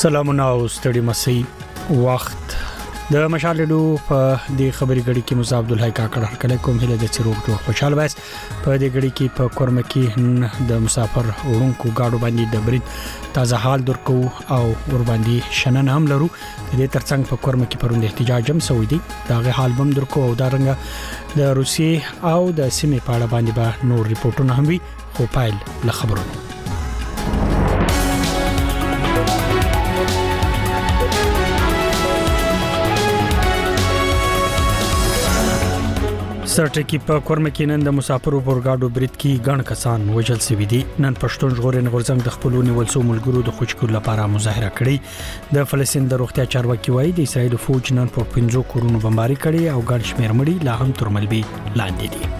سلامونه او ستړي مسي وخت د مشالډو په دې خبري غړي کې مصعب عبدالحی کاکړ هرکله کوم هله د چیروک جوړ خوشاله وایس په دې غړي کې په کورمه کې د مسافر وړونکو گاډو باندې د برید تازه حال درکو او ور باندې شنن هم لرو د دې ترڅنګ په کورمه کې پروند احتجاج هم سوي دي داغه حال بم درکو او دارنګ د روسیې او د سیمې په اړه باندې به نور ریپورتونه هم وي خو پایل له خبرونو سرټکی په کورمه کې نن د مسافرو پرګاډو برید کې ګڼ کسان وژل شوي دي نن پښتون ژغورنې غورځنګ د خپلونی ولسو ملګرو د خوشکول لپاره مظاهره کړې د فلسطین د روغتیا چارواکي وایي د اسرایل فوج نن په 15 کورونو بمباري کړې او ګڼ شمېر مړي لا هم تر ملبي لاندې دي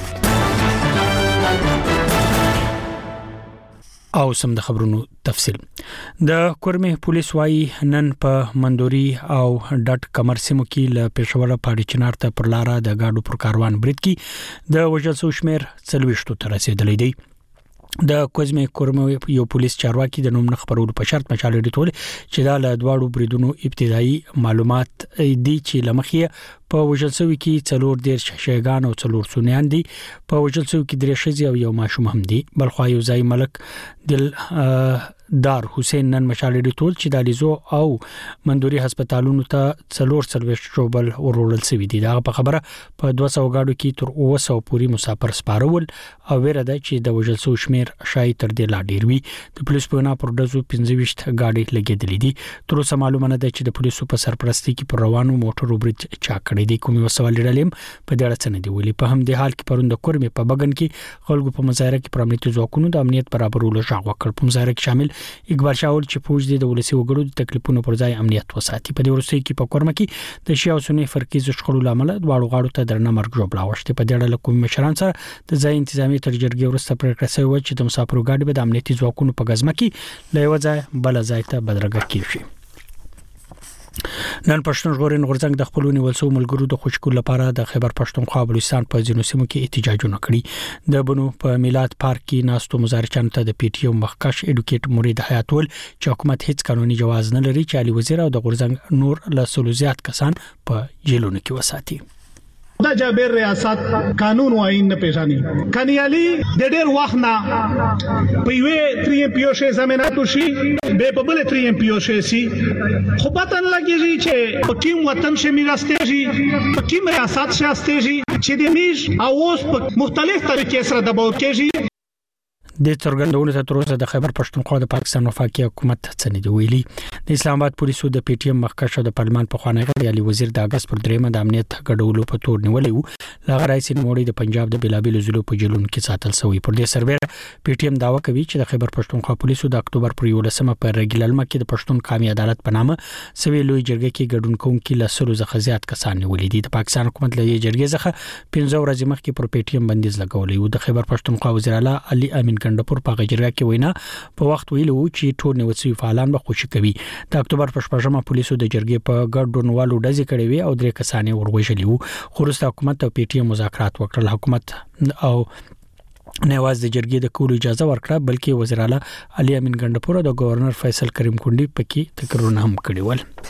او سم د خبرونو تفصیل د کورمه پولیس وايي نن په مندوري او ډټ کمر سیمو کې ل پېښور پاړي چنار ته پر لار د گاډو پر کاروان برید کې د وژل شو شمیر 40 ته رسیدلی دی د کوزمه کورمه یو پولیس چارواکي د نوم خبرولو په شرط مشال ډیټول چې دا له دواړو بریدونو ابتدایي معلومات دي چې لمخې په وژلسوي کې څلور ډیر شیګان او څلور سونیان دي په وژلسوي کې درې شذي او یو ماشوم هم دي بلخو یو ځای ملک دل دار حسین نن مشال ډیټول چې د الیزو او مندوري هسپتالونو ته څلور شوبل ورول سوي دي دا په خبره په 200 گاډو کې تر 200 پوری مسافر سپارول او ویره ده چې د وژلسو شمیر شای تر دې لا ډیر وي د پولیس په نه پر دزو 15 گاډي لګیدلې دي تر اوسه معلومه نه ده چې د پولیسو په سرپرستی کې پر روانو موټرو برید چا کړی دی کومي وسوال لرلم په دې اړه څه نه دی ویلي په هم د حال کې پروند کورمه په بغن کې خلکو په مظاهره کې پر امنیتي ځواکونو د امنیت برابرولو ژغ وکړ په مظاهره کې شامل اقبال شاول چې فوج د ولسی وګړو د تکلیفونو پر ځای امنیت وساتي په دې ورسې کې په کورمه کې د شیعه او سنی فرقي شخړو لامل دواړو غاړو ته درنه مرګ جوړ لاوشته په دې اړه کوم مشران سره د ځای انتظامی تر جرګې ورسته پریکړه شوې چې د مسافرو گاډي به د امنیتي ځواکونو په غزمه کې له یو ځای بل ځای ته بدرګه کیږي نن پښتون ژغورنې غورځنګ د خپلونی ولسو ملګرو د خوشکول لپاره د خیبر پښتونخوا بلوچستان په ځینو سیمو کې احتجاجونه کړي د بنو په میلاد پارک کې ناستو مظاهرچیانو ته د پی ټی او مخکش اډوکیټ مرید حیات ول چې حکومت هیڅ قانوني جواز نه لري چې علي وزیر او د غورځنګ نور له سلوزیات کسان په جیلونو کې وساتي دا جابر ریاست قانون و آئین نه پیژني کنيالي د ډېر وخت نه په یوه 3 ام پی او شي زميناتو شي به په بل 3 ام پی او شي سي خو پتن لګيږي چې په کوم وطن شي میراستېږي په کوم ریاست شي استېږي چې د میش او اوس په مختلف طریقې سره د باور کېږي د څرګندونو ته تر اوسه د خیبر پښتونخوا د پاکستان وفاقي حکومت څه نه دی ویلي د اسلام آباد پولیسو د پی ټی ایم مخکښ د پارلمان په خوانی غړي علي وزیر د اگست پر 3 د امنیت غډولو په تور نیولې وو لاغه رئیس نوموړي د پنجاب د بلابل زلو په جیلونو کې ساتل شوی پر دې سرور پی ټی ایم داوا کوي چې د خیبر پښتونخوا پولیسو د اکتوبر پر 11 په رګللمه کې د پښتون قومي عدالت په نامه سوي لوی جرګه کې ګډون کوونکي لسلو زخه زیات کسان نیولې دي د پاکستان حکومت له جرګې څخه 15 ورځې مخکې پر پی ټی ایم بندیز لګولې وو د خیبر پښتونخوا وزیر اعلی علي امین ګندپور په جرګه کې وینا په وخت ویلو چې ټول نیوڅوي فعالان به خوشی کوي د اکتوبر په شپږمه پولیسو د جرګې په ګډونوالو ډزې کړې وي او درې کسان ورغوښلي وو خو وروسته حکومت او پی ټی ایم مذاکرات وکړل حکومت او نواز د جرګې د کولو اجازه ورکړه بلکې وزیر اعلی علي امین ګندپور او د گورنر فیصل کریم کونډي پکې تقریرونه هم کړي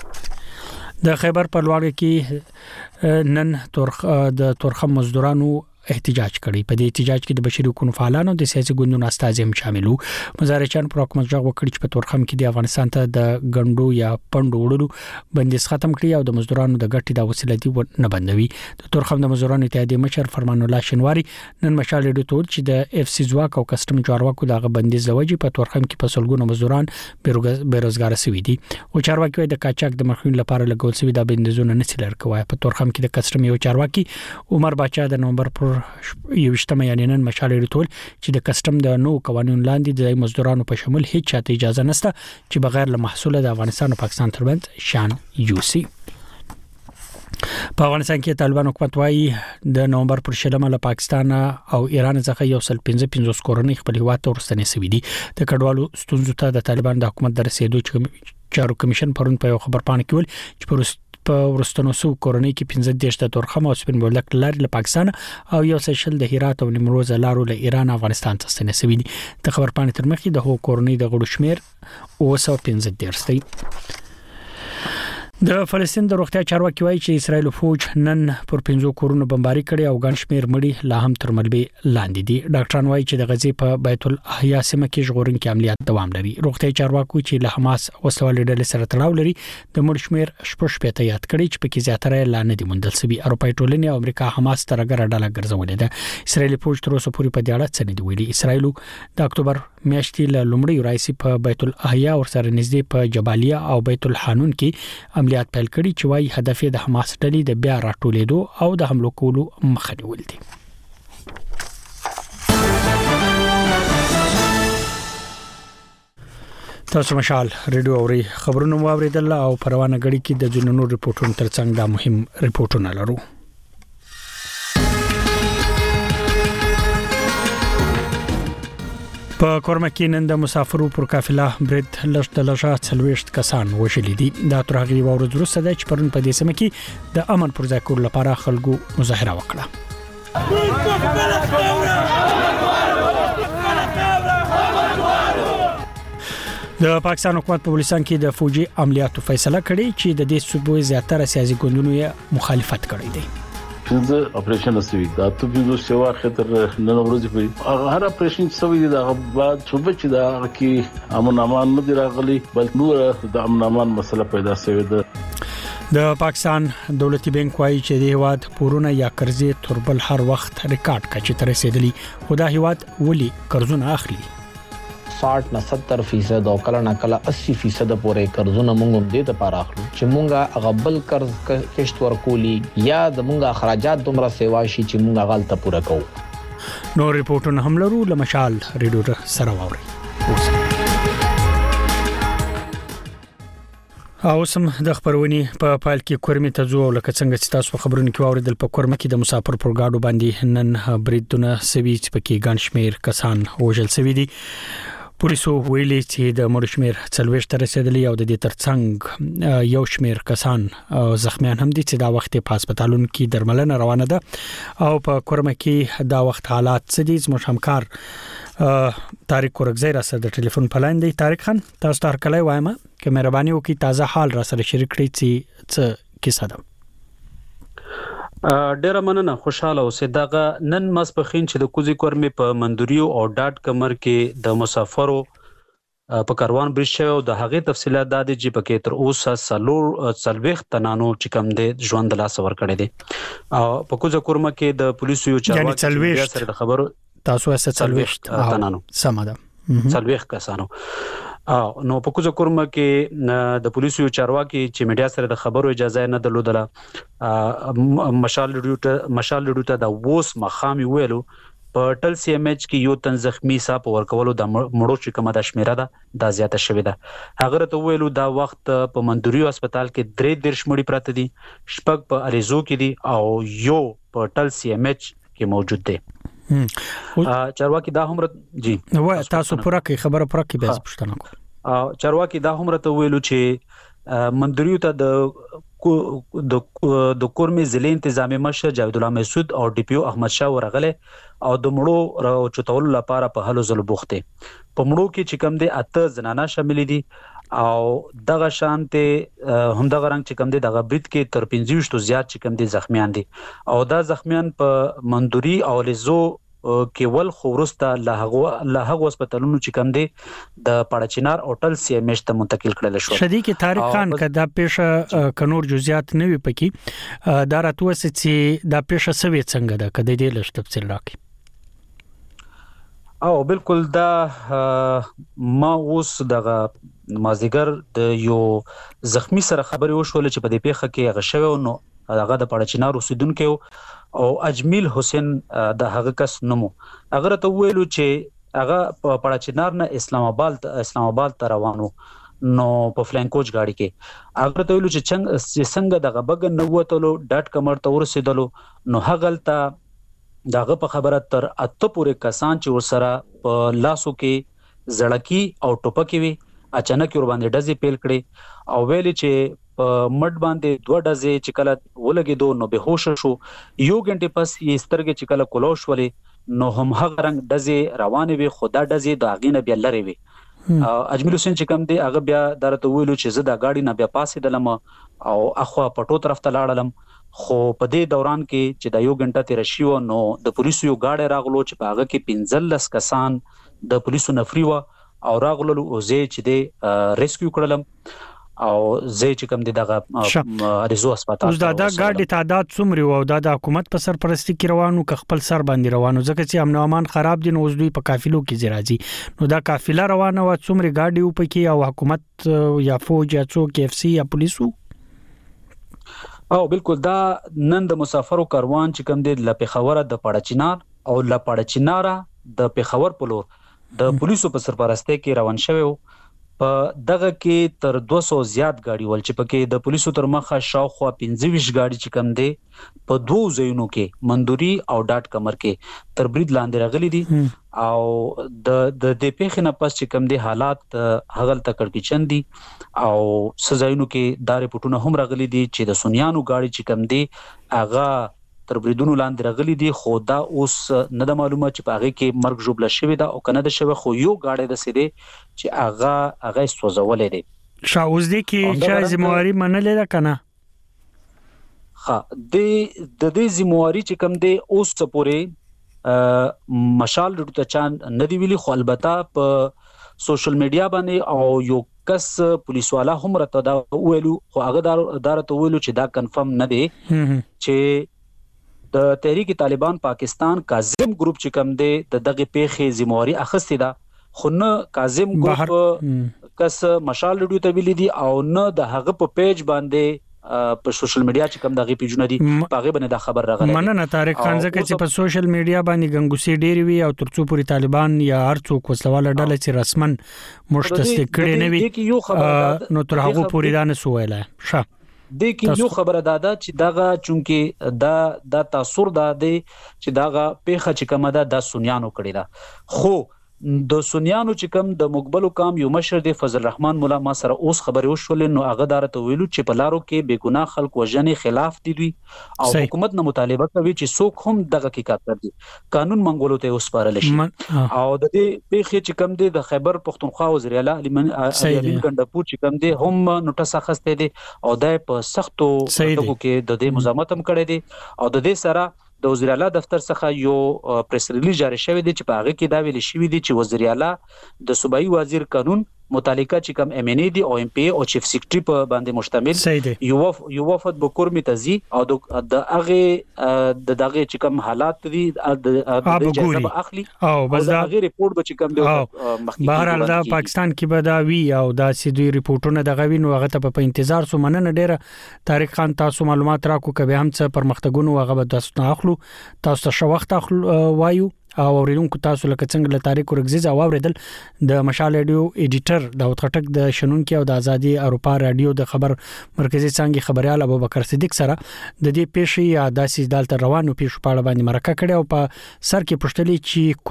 ول د خیبر په لوړ کې نن د تورخم مزدورانو احتجاج کړي په دې احتجاج کې د بشري حقوقو فعالانو د سیاسي ګوندونو استازي هم شامل وو مظاهرچیان پر حکومت ځغ وکړي چې په تورخم کې د افغانستان ته د غندو یا پندو وړلو بندیز ختم کړي او د مزدورانو د ګټې د وسیله دی نه بندوي د تورخم د مزدورانو اتحادیې مشر فرمان الله شنواری نن مشال ډیټول چې د اف سی ځواک او کسټم چارواکو دغه بندیز لوجي په تورخم کې په سلګونو مزدوران بیروزګار شوي دي او چارواکي د کاچاک د مخنیوي لپاره لګول شوی د بندیزونو نه سیلر کوي په تورخم کې د کسټم یو چارواکي عمر باچا د نومبر پر یوشتمه یعنی نن مشال ډیټول چې د کسټم د نو قوانینو لاندې د مزدورانو په شمول هیڅ چاته اجازه نشته چې بغیر له محصول د افغانستان او پاکستان ترمنځ شان یوسي په افغانستان کې طالبان حکومت وايي د نومبر پر شلمه له پاکستان او ایران څخه یو سل 15 کورنۍ خپل هیواد ته ورستنې سوي دي د کډوالو ستونزو ته د طالبان د حکومت د رسیدو چارو کمیشن پرون په یو خبر پاڼه کې ویل چې په ورستنو سو کورنۍ کې 15 د تورخم او سپین بولک لارې له پاکستان او یو سشل د هرات او نیمروز لارو له ایران افغانستان ته ستنسوي دي. د خبر پاڼې تر مخکې د هو کورنۍ د غړو شمیر 215 دی. د فلسطین د روغتیا چارواکي وایي چې اسرایل فوج نن پر 5 کورونو بمباري کړي او ګڼ شمیر مړي لا هم تر ملبې لاندې دي. ډاکټران وایي چې د غزې په بیت الاحیا سیمه کې ژغورونکي عملیات دوام لري. روغتیا چارواکي چې له حماس وسوالې ډلې سره تړاو لري د مړ شمیر 15 یاد کړي چې په کې زیاتره لا نه دي موندل شوی. اروپای ټولنې او امریکا حماس ترګر ډله ګرځولې ده. اسرایل فوج تر اوسه پورې په دې اړه څه نه دی ویلي. اسرایل د اکتوبر میاشتې له لومړۍ راځي په بیت الاحیا او سره نږدې په جبالیه او بیت الحانون کې عملیات پیل کړي چې وايي هدف د حماس ډلې د بیا راټولېدو او د حملو کولو مخه نیول دي. تاسو مشال ریډیو اوري خبرونه واوریدل او پروانه غړي کې د جنونو ریپورتونو ترڅنګ دا مهم ریپورتونه لرو. په کورما کې نن د مسافرو پر قافله برید لږه 40 کسان وشلي دي. دا تر هغه ورځ وروسته د چپرن په دې سیمه کې د امن پر ځای کول لپاره خلکو مظاهره وکړه. د پاکستان حکومت په بلوچستان کې د فوجي عملیاتو فیصله کړې چې د دې صوبې زیاتره سیاسي ګوندونو یې مخالفت کړی دی. څنګه اپریشن وسوي دا ته په سیوا خطر نن ورځ په هر اپریشن سوي دا بعد صوبه چې دا کې امن امان نه راغلي بلکې نور د امن امان مسله پیدا شوې ده. د پاکستان دولتي بانک وايي چې د هیواد پورونه یا قرضې تربل هر وخت ریکارډ کچې تر رسیدلی. خدا هیواد ولي قرضونه اخلي 60 نه 70% او کله نه کله 80% پورې قرضونه موږ دې ته پاره اخلو چې موږ غبل قرض کشت ورکولي یا د موږ اخراجات دومره سیوا شي چې موږ غلطه پوره کوو. نو ریپورتونه هم لرو لمشال ریډیو سره واوري. او سم د خبرونی په پایل کې کورمي ته زو لکه څنګه چې تاسو خبرونه کې واوریدل په کورمه کې د مسافر پرګاډو باندې نن بریدونه سوي چې پکې ګڼ شمیر کسان وژل شوي دي. پولیسو ویلي چې د مړ شمیر 40 تر رسیدلی او د دې ترڅنګ یو شمیر کسان زخمیان هم دي چې دا وخت په هسپتالونو کې درملنه روانه ده. او په کورمه کې دا وخت حالات څه دي زموږ همکار طارق کورګزی را سره د ټلیفون په لاین دی. طارق خان تاسو ته کله وایم چې مهرباني وکړئ تازه حال را سره شریک کړئ چې څه کیسه ده. ډیره مننه خوشاله اوسئ. دغه نن ماسپخین چې د کوزي کورمي په مندوریو او ډاټ کمر کې د مسافرو په کاروان برج شوی او د هغې تفصیلات د دې چې پکې تر اوسه 40 تنانو چې کم دي ژوند لاس ور کړی دي. او په کوزي کورمه کې د پولیسو یو چارواکي سره د خبرو تاسو اسه 40 تنانو سم ده 40 کسانو. نو په کوزه کورمه کې د پولیسو چارواکي چې میډیا سره د خبرو اجازه نه درلوده مشال لډو ته د ووس مخامي ویلو په ټل سی ام ایچ کې یو تن زخمی صاحب ورکولو د مړو چې کومه د شمیره ده د زیاته شوې ده. هغه ته ویلو دا وخت په مندوریو هسپتال کې 3 مړي پراته دي، شپږ په اریزو کې دي او یو په ټل سی ام ایچ کې موجود دی. چارواکي دا هم جی نو تاسو پوره کې خبره پوره کې به پښتنه کو چارواکي دا هم ته ویلو چې مندوریو ته د کورمي ضلع انتظامی مشر جاوید الله مسعود او ډي پی او احمد شاه ورغله او د مړو را چتول لپاره په هلو زلو بوخته. په مړو کې چې کم دي 8 زنانه شامل دي او دغه شانته هم دغه رنګ چې کم دي دغه برید کې تر 25 زیات چې کم دي زخمیان دي او دا زخمیان په مندوري او لزو کې ول خورسته له هغه هسپتالونو چې کم دي د پړچینار هوټل سی ام ایچ ته منتقل کړل شو. شدی کې طارق خان کدا پیښه کنور جزئیات نه وي پکې دا راتوه چې دا پیښه سوي څنګه ده کده دې لږ تفصیل راکړي. او بالکل دا ما اوس دغه مازیګر د یو زخمی سره خبرې وشول چې په دې پیښه کې غشوي نو هغه د پړچینار اوسیدونکو او اجمیل حسین د هغه کس نومو هغه ته ویلو چې هغه په پړچینار نه اسلام آباد ته روانو نو په فلین کوچ گاډي کې هغه ته ویلو چې څنګه دغه بګ نه وته ډاټ کمر ته ورسېدلو نو هغه ته داغه په خبره تر اته پورې کسان چې ورسره په لاسو کې زړکی او ټوپکی وي اچانک ور باندې ډزې پیل کړي او ویلي چې مټ باندې 2 ډزې چې کله ولګېدو نو بهوش شو. یو غنټه پس یې سترګې چې کله کولوش ولې نو هم هغه رنګ ډزې روانې وي، خو دا ډزې د هغې نه بیا لرې وي. اجمل حسین چې کوم دی هغه بیا درته ویلو چې زه د ګاډي نه بیا پاسېدلم او اخوا پټو طرف ته لاړلم. خو په دې دوران کې چې د یو غنټه تیر شي نو د پولیسو یو ګاډی راغلو چې په هغه کې 15 کسان د پولیسو نفري و او راغلو او زه چې دی ریسکیو کړلم او زه چې کوم دی دغه ریزو هسپتال. اوس دا ګاډي تعداد څومره و او دا د حکومت په سرپرستی کې روانو که خپل سر باندې روانو؟ ځکه چې امن او امان خراب دي نو اوس دوی په قافلو کې راځي، نو دا قافله روانه و څومره ګاډي و پکې او حکومت یا فوج یا څوک KFC یا پولیسو؟ او بالکل دا نن د مسافرو کاروان چې کوم دی له پېښوره د پاړچینار او له پاړچیناره د پېښور په لور د پولیسو په سرپرستی کې روان شوی و. په دغه کې تر 200 زیات ګاډي ول چې پکې د پولیسو تر مخه شاوخوا 25 ګاډي چې کم دي په دوه ځایونو کې مندوري او ډاټ کمر کې تر برید لاندې راغلي دي. او د پیښې نه پس چې کم دي حالات هغه تکړه چن دي او سزاینو کې دارې پټونه هم راغلي دي چې د سنیانو ګاډي چې کم دي هغه تر بریدونو لاندې راغلي دي. خو دا اوس نه د معلومه چې په هغه کې مرګ جوړه شوی دا او کنه د شوی، خو یو گاډي د سیده چې هغه سوځولې دي. شاوز دي کې چې ذمہواری منلې ده کنه؟ ها د دې ذمہواری چې کم دی اوس پورې مشال ډټو ته چان ندی ویلي، خو البته په سوشل میډیا باندې او یو کس پولیس والا هم راته دا ویلو، خو هغه دارته ویلو چې دا کنفرم نه دی چې د تحریک طالبان پاکستان کاظم ګروپ چې کم دی د دغه پیښې ذمہواری اخیستې ده، خو نه کاظم ګروپ کس مشال ډیو ته ویلي دي او نه د هغه په پیج باندې په سوشل میډیا چې کم دغه پیجونه دي په هغه باندې دا خبر راغلی. مننه طارق خان، ځکه چې په سوشل میډیا باندې ګنګوسي ډېری وي او ترڅو پورې طالبان یا هر څوک وسلواله ډله چې رسمن مشتصدق کړي نه وي نو تر هغه پورې دا نه سوایله. ښه د کې یو خبره داده چې داغه چونکه دا تاثر ده چې داغه پیخه چې کومه ده د سنیانو کړی ده. خو د سنیانو چې کوم د مقبلو کام یو مشر دی فضل الرحمن مولا ما سره اوس خبرې وشولې نو هغه دارته ویلو چې په لارو کې بے ګناه خلک وژنې خلاف دي دوی او حکومت نه مطالبه کوي چې څوک هم دغه کې کار کوي قانون منګولو ته وسپارل شي. او د دې پیښې چې کوم دی د خیبر پختونخوا وزیر اعلی علي امین ګندپور چې کوم دی هم نوټس اخسته دي او د په سختو ټکو کې د دې مزاحمت هم کړی دي. او د دې سره د وزیر اعلی دفتر څخه یو پریس ریلیز جاری شوی دی چې په هغه کې دا ویل شوی دی چې وزیر اعلی د صوبایي وزیر قانون متعلقه چې کوم ام ان ای دی او ام پی او چیف سیکریټری په باندې مشتمل یو وفد بکور میتزي او د هغه د دغه چې کوم حالات دي د اجازه اخلي او بس دا غیر ریپورت به چې کوم دی مخکې بهر دا پاکستان کې به دا وی او دا سیدي ریپورتونه دغه وینو هغه ته په انتظار سو. مننه ډیره طارق خان، تاسو معلومات راکو کبه هم څه پر مختګونو هغه به تاسو اخلو، تاسو ته شو وخت اخلو وایو او اوریدونکو تاسو لکه څنګه له طارق ورغزیز او اوریدل د مشال رادیو ایډیټر د وټټک د شنونکو او د ازادي اروپا رادیو د خبر مرکزی څنګه خبريال ابوبکر صدیق سره د دې پیښې یا داسې دالت روانو پیښو په اړه باندې مرکه کړي او په سر کې پښتلې چې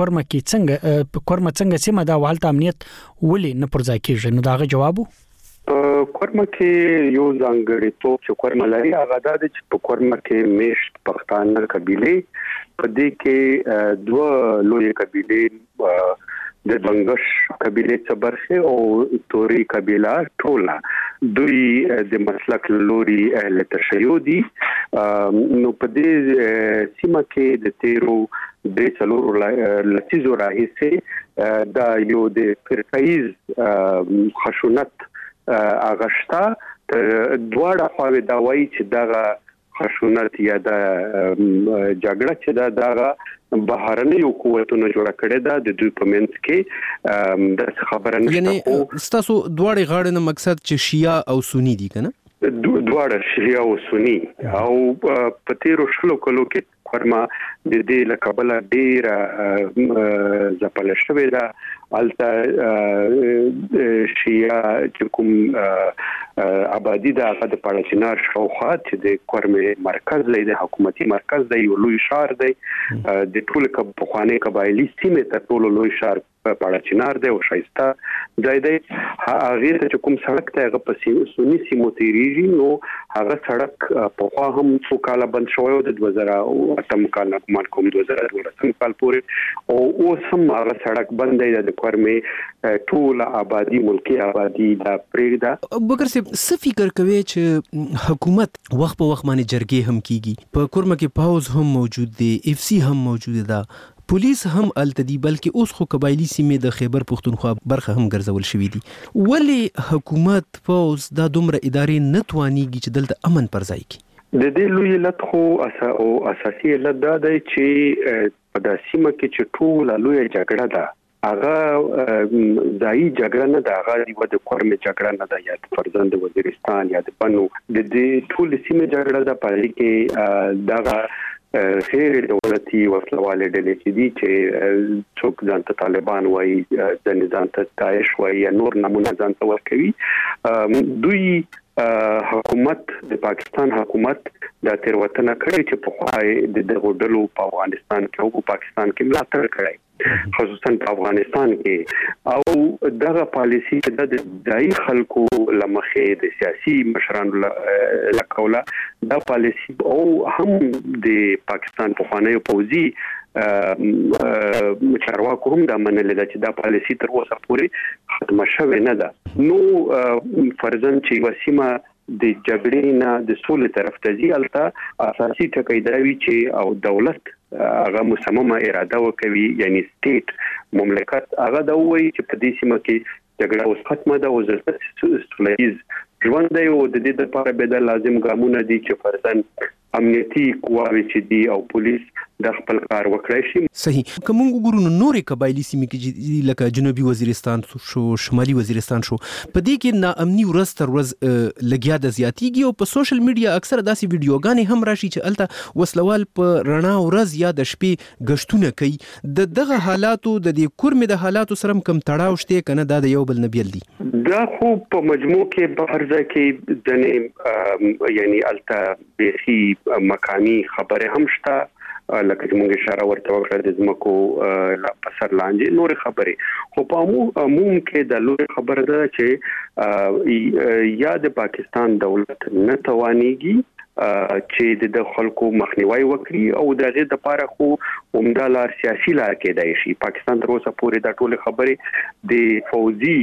کورمه څنګه سیمه دا والت امنیت ولې نه پر ځای کېږي. نو داغه جوابو کورمه کې یو ځانګړی توپ چې کورمه لري هغه د چې په کورمه کې میشت پښتانه قبيله په دې کې دوه لوی قبيله د بنگش قبيله څخه برخه او توري قبيله ټوله دوی د مسلک لوري اهل تشیع دي. نو په دې سیمه کې د تیرو د څلور لسیزو راهیسه دا یو د فرقایز خشونت اغشتا دواړه خواوې دا وایي چې دغه خشونت یا د جګړه چې دا بهرني حکومتونو جوړ کړي دا د دوی په منځ کې د خبره نشته. یعنی ستاسو دواړه غاړه نه مقصد چې شیعه او سنی دي کنه؟ دواړه شیعه او سنی او په تیرو شلو کلو کې کورما د دې لقبله ډیر زپل شوې ده. الته شیعه چې کوم آبادی د هغه د پاړچینار شاوخوا چې د کورمه مرکز لري د حکومتي مرکز دی یو لوی شهر دی د ټول په خوانې قبایلی سیمه ته ټول لوی شهر پاړه چنار دی او شایسته ځای دی. هغه ته کوم سړک ته هغه په سونی سیمو تیریږي نو هغه سړک په خوا هم څو کال بند شوی د 2008 کال نه کوم 2012 کال پورې او اوس هم هغه سړک بند دی د کورمه ټول آبادی ملکی آبادی دا پرېږده. بکر صاحب څه فکر کوي چې حکومت وخت په وخت باندې جرګې هم کیږي په کورمه کې پاوز هم موجود دی اف سی هم موجود ده پولیس هم التدی بلکې اوس خو قبایلی سیمې د خیبر پختونخوا برخه هم ګرځول شوې دي ولی حکومت پاوز دا دومره ادارې نه توانیږي چې دلته امن پر ځای کی؟ د دې لوی علت خو اساسي علت دا دی چې په داسې سیمه کې چې ټول لوی جګړه ده هغه ځای جګړه نه ده هغه د کورمه جګړه نه ده یا فرزند وزیرستان یا د بنو د دې ټول سیمه جګړه ده په کې دغه خیر دولتي وسلواله ډلې چې دي چې څوک ځانته طالبان وایي د نظام ته داعش وایي یا نور نمونه ځانته ورکوي دوی حکومت د پاکستان حکومت د تیروتنه کړې چې په خای د دغه ډلو په افغانستان کې او پاکستان کې ملاتړ کړی خصوصا په افغانستان کې او دغه پالیسی د ځای خلکو لمخې د سیاسي مشرانو لکوله دا پالیسی او هم د پاکستان په خوانی پوزي چارواکو هم دا منل چې دا پالیسی تر اوسه پورې ختم شوه نه ده. نو فرضاً چې وسیمه د جګړې نه د سولې طرف ته ځي البته اساسي ټکی دا وی چې او دولت هغه مصممه اراده وکوي یعنی سټیټ مملکت هغه دا وایي چې په دې سیمه کې جګړه اوس ختمه ده او زلزلې سولېز ژوند دی او د دې لپاره به د لازم ګامونه دي چې فرضاً امنیتي قواوې چې دي او پولیس د خپل کار وکړي شي. صحیح. کوم ګورو نورې قبایلی سیمې کې لکه جنوبي وزیرستان شو شمالي وزیرستان شو په دې کې ناامني ورځ تر ورځ لګیا د زیاتیږي او په سوشل میډیا اکثر داسې ویډیوګانې هم راشي چې الته وسلوال په رڼا ورځ یا د شپې غشتونه کوي دغه حالاتو د دې کورمه د حالاتو سره کم تړاو شته کنه دا د یو بل نه بیل دي دا خو په مجموع کې په هر ځای کې د یعنی الته بيخي مکانی خبره هم شته لکه چې موږ اشاره ورته وکړه د زمکو په سر لاندې نور خبره خو په عموم کې د لوی خبره ده چې یا د پاکستان دولت نه توانيږي چې د خلکو مخنیوي وکړي او دغه د لپاره خو عمده لار سیاسي لار کې دی شي. پاکستان تر اوسه پورې د ټول خبره د فوزي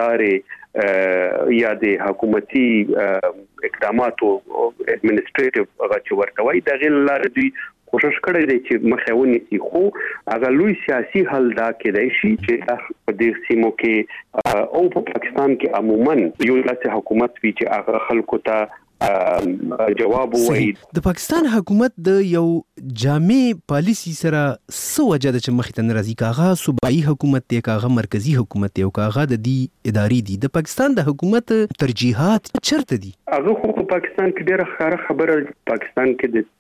لارې یا د حکومتي اقداماتو اډمنسټریټیو هغه ورتوي دغه لار دی کوشش کړی دی چې مخاوني سي خو هغه لوی سیاسي حل دا کېدای شي چې په دې سیمو کې او په پاکستان کې عموما یو داسې حکومت وي چې هغه خلکو ته جواب وایي. د پاکستان حکومت د یو جامع پالیسی سره څه وجه ده چې مخې ته ناراضي کاغه صوبایي حکومت دی کاغه مرکزی حکومت دی او کاغه د دې ادارې دي د پاکستان د حکومت ترجیحات چیرته دي؟ هغه خو په پاکستان کې ډېره خبره پاکستان کې د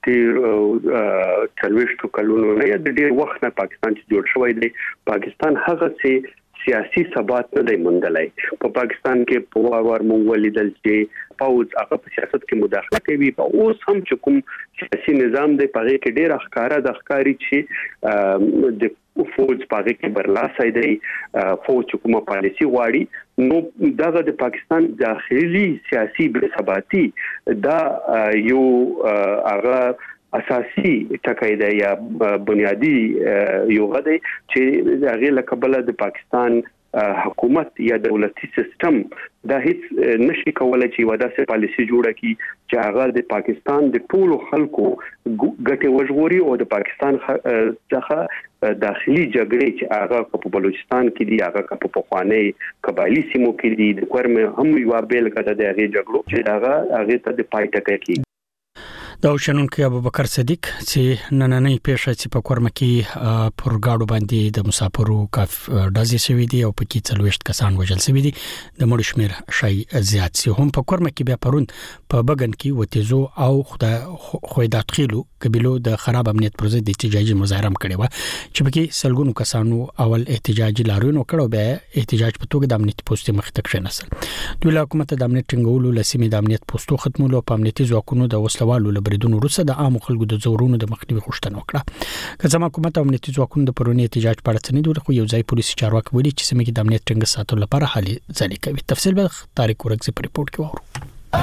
تیر 40 کلونو نه د ډېر وخت نه پاکستان چې جوړ شوی دی پاکستان هغه څه سیاسي ثبات نه دی موندلای. په پاکستان کې په وار مونږ ولیدل چې پاوز هغه په سیاست کې مداخله کوي په اوس هم چې کوم سیاسي نظام دی په کې ډېر ښکارا د ښکاری چې د فوج په کې برلاسه دی فوج کومه پالیسی غواړي نو دغه د پاکستان داخلي سیاسي بې ثباتي دا یو هغه اساسي ټکی دی یا بنیادی یو غدي چې هغه لکبل د پاکستان حکومت یا دولتي سیستم دا هیڅ نشي کولای چې ودا سه پالیسی جوړه کی چې هغه د پاکستان د ټولو خلکو ګټه وژغوري او د پاکستان څخه داخلي جګړې چې هغه په بلوچستان کې دي هغه په پخوانی قبایلی سیمو کې دي د کورمه هم یو بیل کده د هغه جګړو چې هغه ته د پای ټکی کی دا شنونکو ابوبکر صدیق چې نننې پیښه چې په کورمه کې پر گاډو باندې د مسافرو کاف ډازې شوې دي او په کې 40 کسان وژل شوي دي د مړو شمیر شای زیات سي هم په کورمه کې بیا پرون په بغن کې وتیزو او خویدات خېلو قبيلو د خراب امنیت پر ضد احتجاجي مظاهره کړې و چې په کې سلګونو کسانو اول احتجاجي لاریون وکړو به احتجاج په توګه د امنیت پوسټ مخ ته کښنسل دوی له حکومت د امنیت ټینګولو لسمې د امنیت پوسټو ختمولو په امنیتي ځواکونو د وسلوالو بریدونو وروسته د عام خلکو د زورونو د مخنیوي غوښتنه وکړه. که زما حکومت او امنیتي ځواکونو د پرونی احتجاج په اړه څه نه دوی خو یو ځای پولیسي چارواکي ویلي چې سیمه کې د امنیت ټینګ ساتلو لپاره هلې ځلې کوي. تفصیل به طارق ورکزي په ریپورت کې وورو.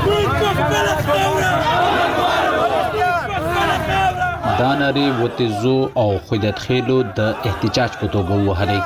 دا نری وتیزو او خودت خېلو د احتجاج په توګه وهلې.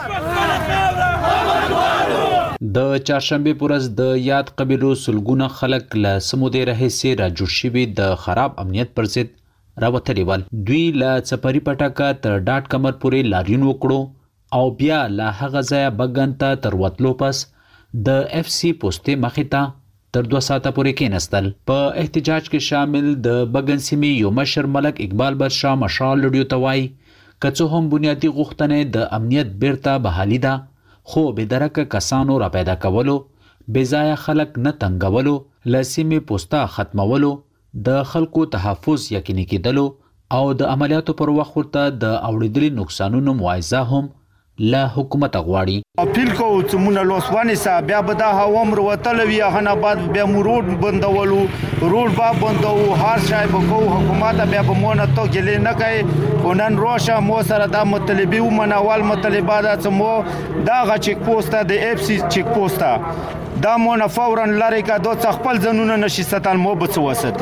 د چهارشنبه پورز د یاد قبیلو سلګونه خلک له سمودې راهیسې را جوړ شوي د خراب امنیت پر ضد راوتلي ول. دوی له څپري پټاکه تر ډاټ کمر پورې لاریون وکړو او بیا له هغه ځایه بګن ته تر وتلو پس د اف سی پوسټې مخې ته تر 2 ساعته پورې کېنستل. په احتجاج کې شامل د بګن سیمې یو مشر ملک اقبال بادشاه مشال لډیو ته وایي که څه هم بنیادي غوښتنې د امنیت بیرته بحالي ده خو بېدرکه کسانو را پیدا کولو، بېځایه خلک نه تنګولو، له سیمې پوسټه ختمولو، د خلکو تحفظ یقیني کېدلو او د عملیاتو پر وخت ورته د اوریدلي نقصانونو معاوضه هم له حکومت غواړي. اپیل کوو چې مونږ لوسوانې سا بیا به دا هوامر وتلوي هغه بعد بیا مو روډ بندولو، روډ با بندو هر شای به کوو، حکومت بیا به مونږ ته ګلې نه کوي. نن روشه مو سره دا مطالبه ومنول مطالبه دا چې مو دا غا چیک پوسټه د اف سی چیک پوسټه دا مونږ فورا لری کا دوه خپل ځنونه نشي ستل مو بچ وساتي.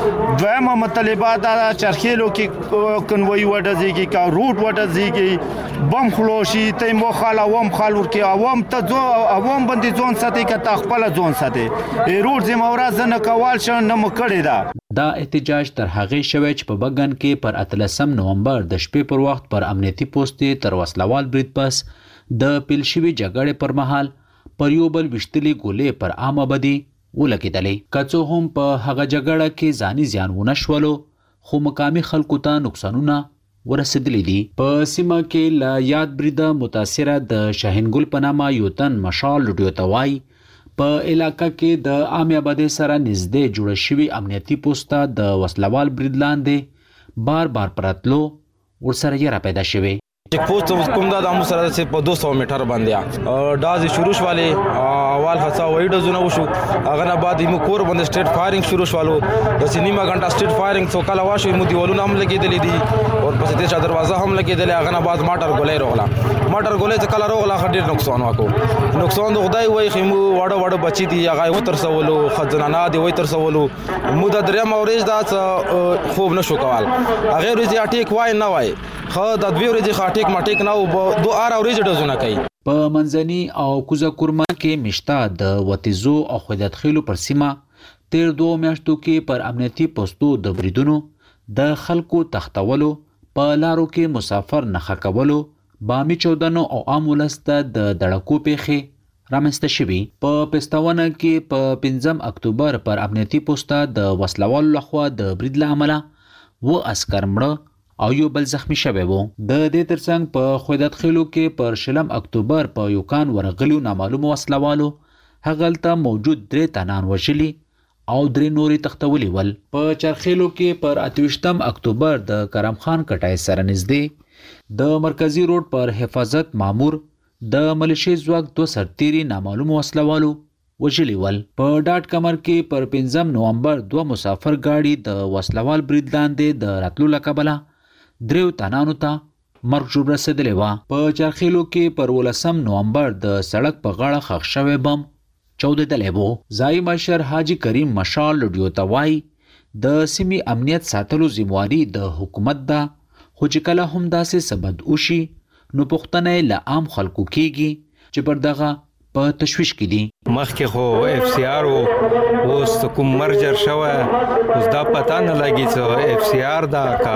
دویمه مطالبه دا چرخېلو کې کنوي وډځيږي کا روټ وډځيږي بم خلوشي ته مو خاله وم خال ورکي عوام ته جو عوام باندې ځون ساتي کا خپل ځون ساتي روټ زموږ نه کول شو نه مکړی دا. دا احتجاج تر هغه شوی چې په بګن کې پر 13 نومبر د شپې پر وخت پر امنیتي پوسټې تر وسلوال برید پس د پیلشوي جګړې پر مهال پر یو بل وشتلې ګولې پر عامه بدی ولګېدلې. که څه هم په هغه جګړه کې ځاني زیان ونه شولو خو مقامي خلکو ته نقصانونه ورسېدلي دي. په سیمه کې له یاد بریده متاثره د شاهینګل په نامه یو تن مشال لډیو ته وایي په علاقه کې د عامه آبادۍ سره نږدې جوړه شوي امنیتي پوسټه د وسلوال برید لاندې بار بار پرتلو ورسره یې را پیدا شوې. چیک پوسټ کوم دا مو سره په 200 میټر باندې ډاز شروع شواله اول خاصه وای ډزونه وشو هغه نه بعد مو کور باندې سټریټ فایرینګ شروع شوالو د سینما غنټه سټریټ فایرینګ څو کله واشو مو دیولونه هم لګیدلې دي او پس دې چې دروازه هم لګیدلې هغه نه بعد ماټر ګولې روغلا ماټر ګولې څه کله روغلا خډیر نقصان وکړو. نقصان د خدای وای خمو وړه وړه بچی دي هغه و تر سوالو خزانه دی وای تر سوالو مو د دریم اورېج دا خوب نشو کول هغه ورځي اټیک وای نه وای خو د دوی ورځي خاټیک ماټیک نه او دوه ار اورېج ډزونه کوي. په منځني او کوزه کورما کې مشتا د وتیزو او خودت خېلو پر سیمه تیر 2 میاشتو کې پر امنیتي پوسټو د بریدونو د خلکو تختولو په لارو کې مسافر نخښه کولو بامي چودنو او عام ولسته د دړکو پیښې رامنځته شوي. په پستاونه کې په 5 اکتوبر پر امنیتي پوسټه د وسلوالو لخوا د برید له امله و عسكر مړه او یو بل زخمی شوی وو. د دې ترڅنګ په خودت خېلو کې پر 6 اکتوبر په یو کان ورغلیو نامعلوم وسلوالو هغلته موجود 3 تنان وشلي او 3 نوري تختولي ول. په چرخېلو کې پر 28 اکتوبر د کرم خان کټای سره نږدې د مرکزی روډ پر حفاظت مامور د ملیشي ځواک 2 سرتيري نامعلوم وسلوالو وشلي ول. په ډاټ کمر کې پر 5 نومبر 2 مسافر گاډي د وسلوال برید لاندې د راتلو لکبله 3 تنانو ته مرګ جوړ رسېدلی وه. په چرخېلو کې پر 18 نومبر د سړک په غاړه ښخ شوی بم چاودېدلی و. ځایي مشر حاجي کریم مشال لډیو ته وایي د سیمې امنیت ساتلو ذمواري د حکومت ده خو چې کله هم داسې څه بد وشي نو پوښتنه یې له عام خلکو کېږي چې پر دغه په تشویش کې دي. مخکې خو اف سی آر اوس کوم مرجر شوه اوس دا پته نه لګي چې اف سی آر دا کا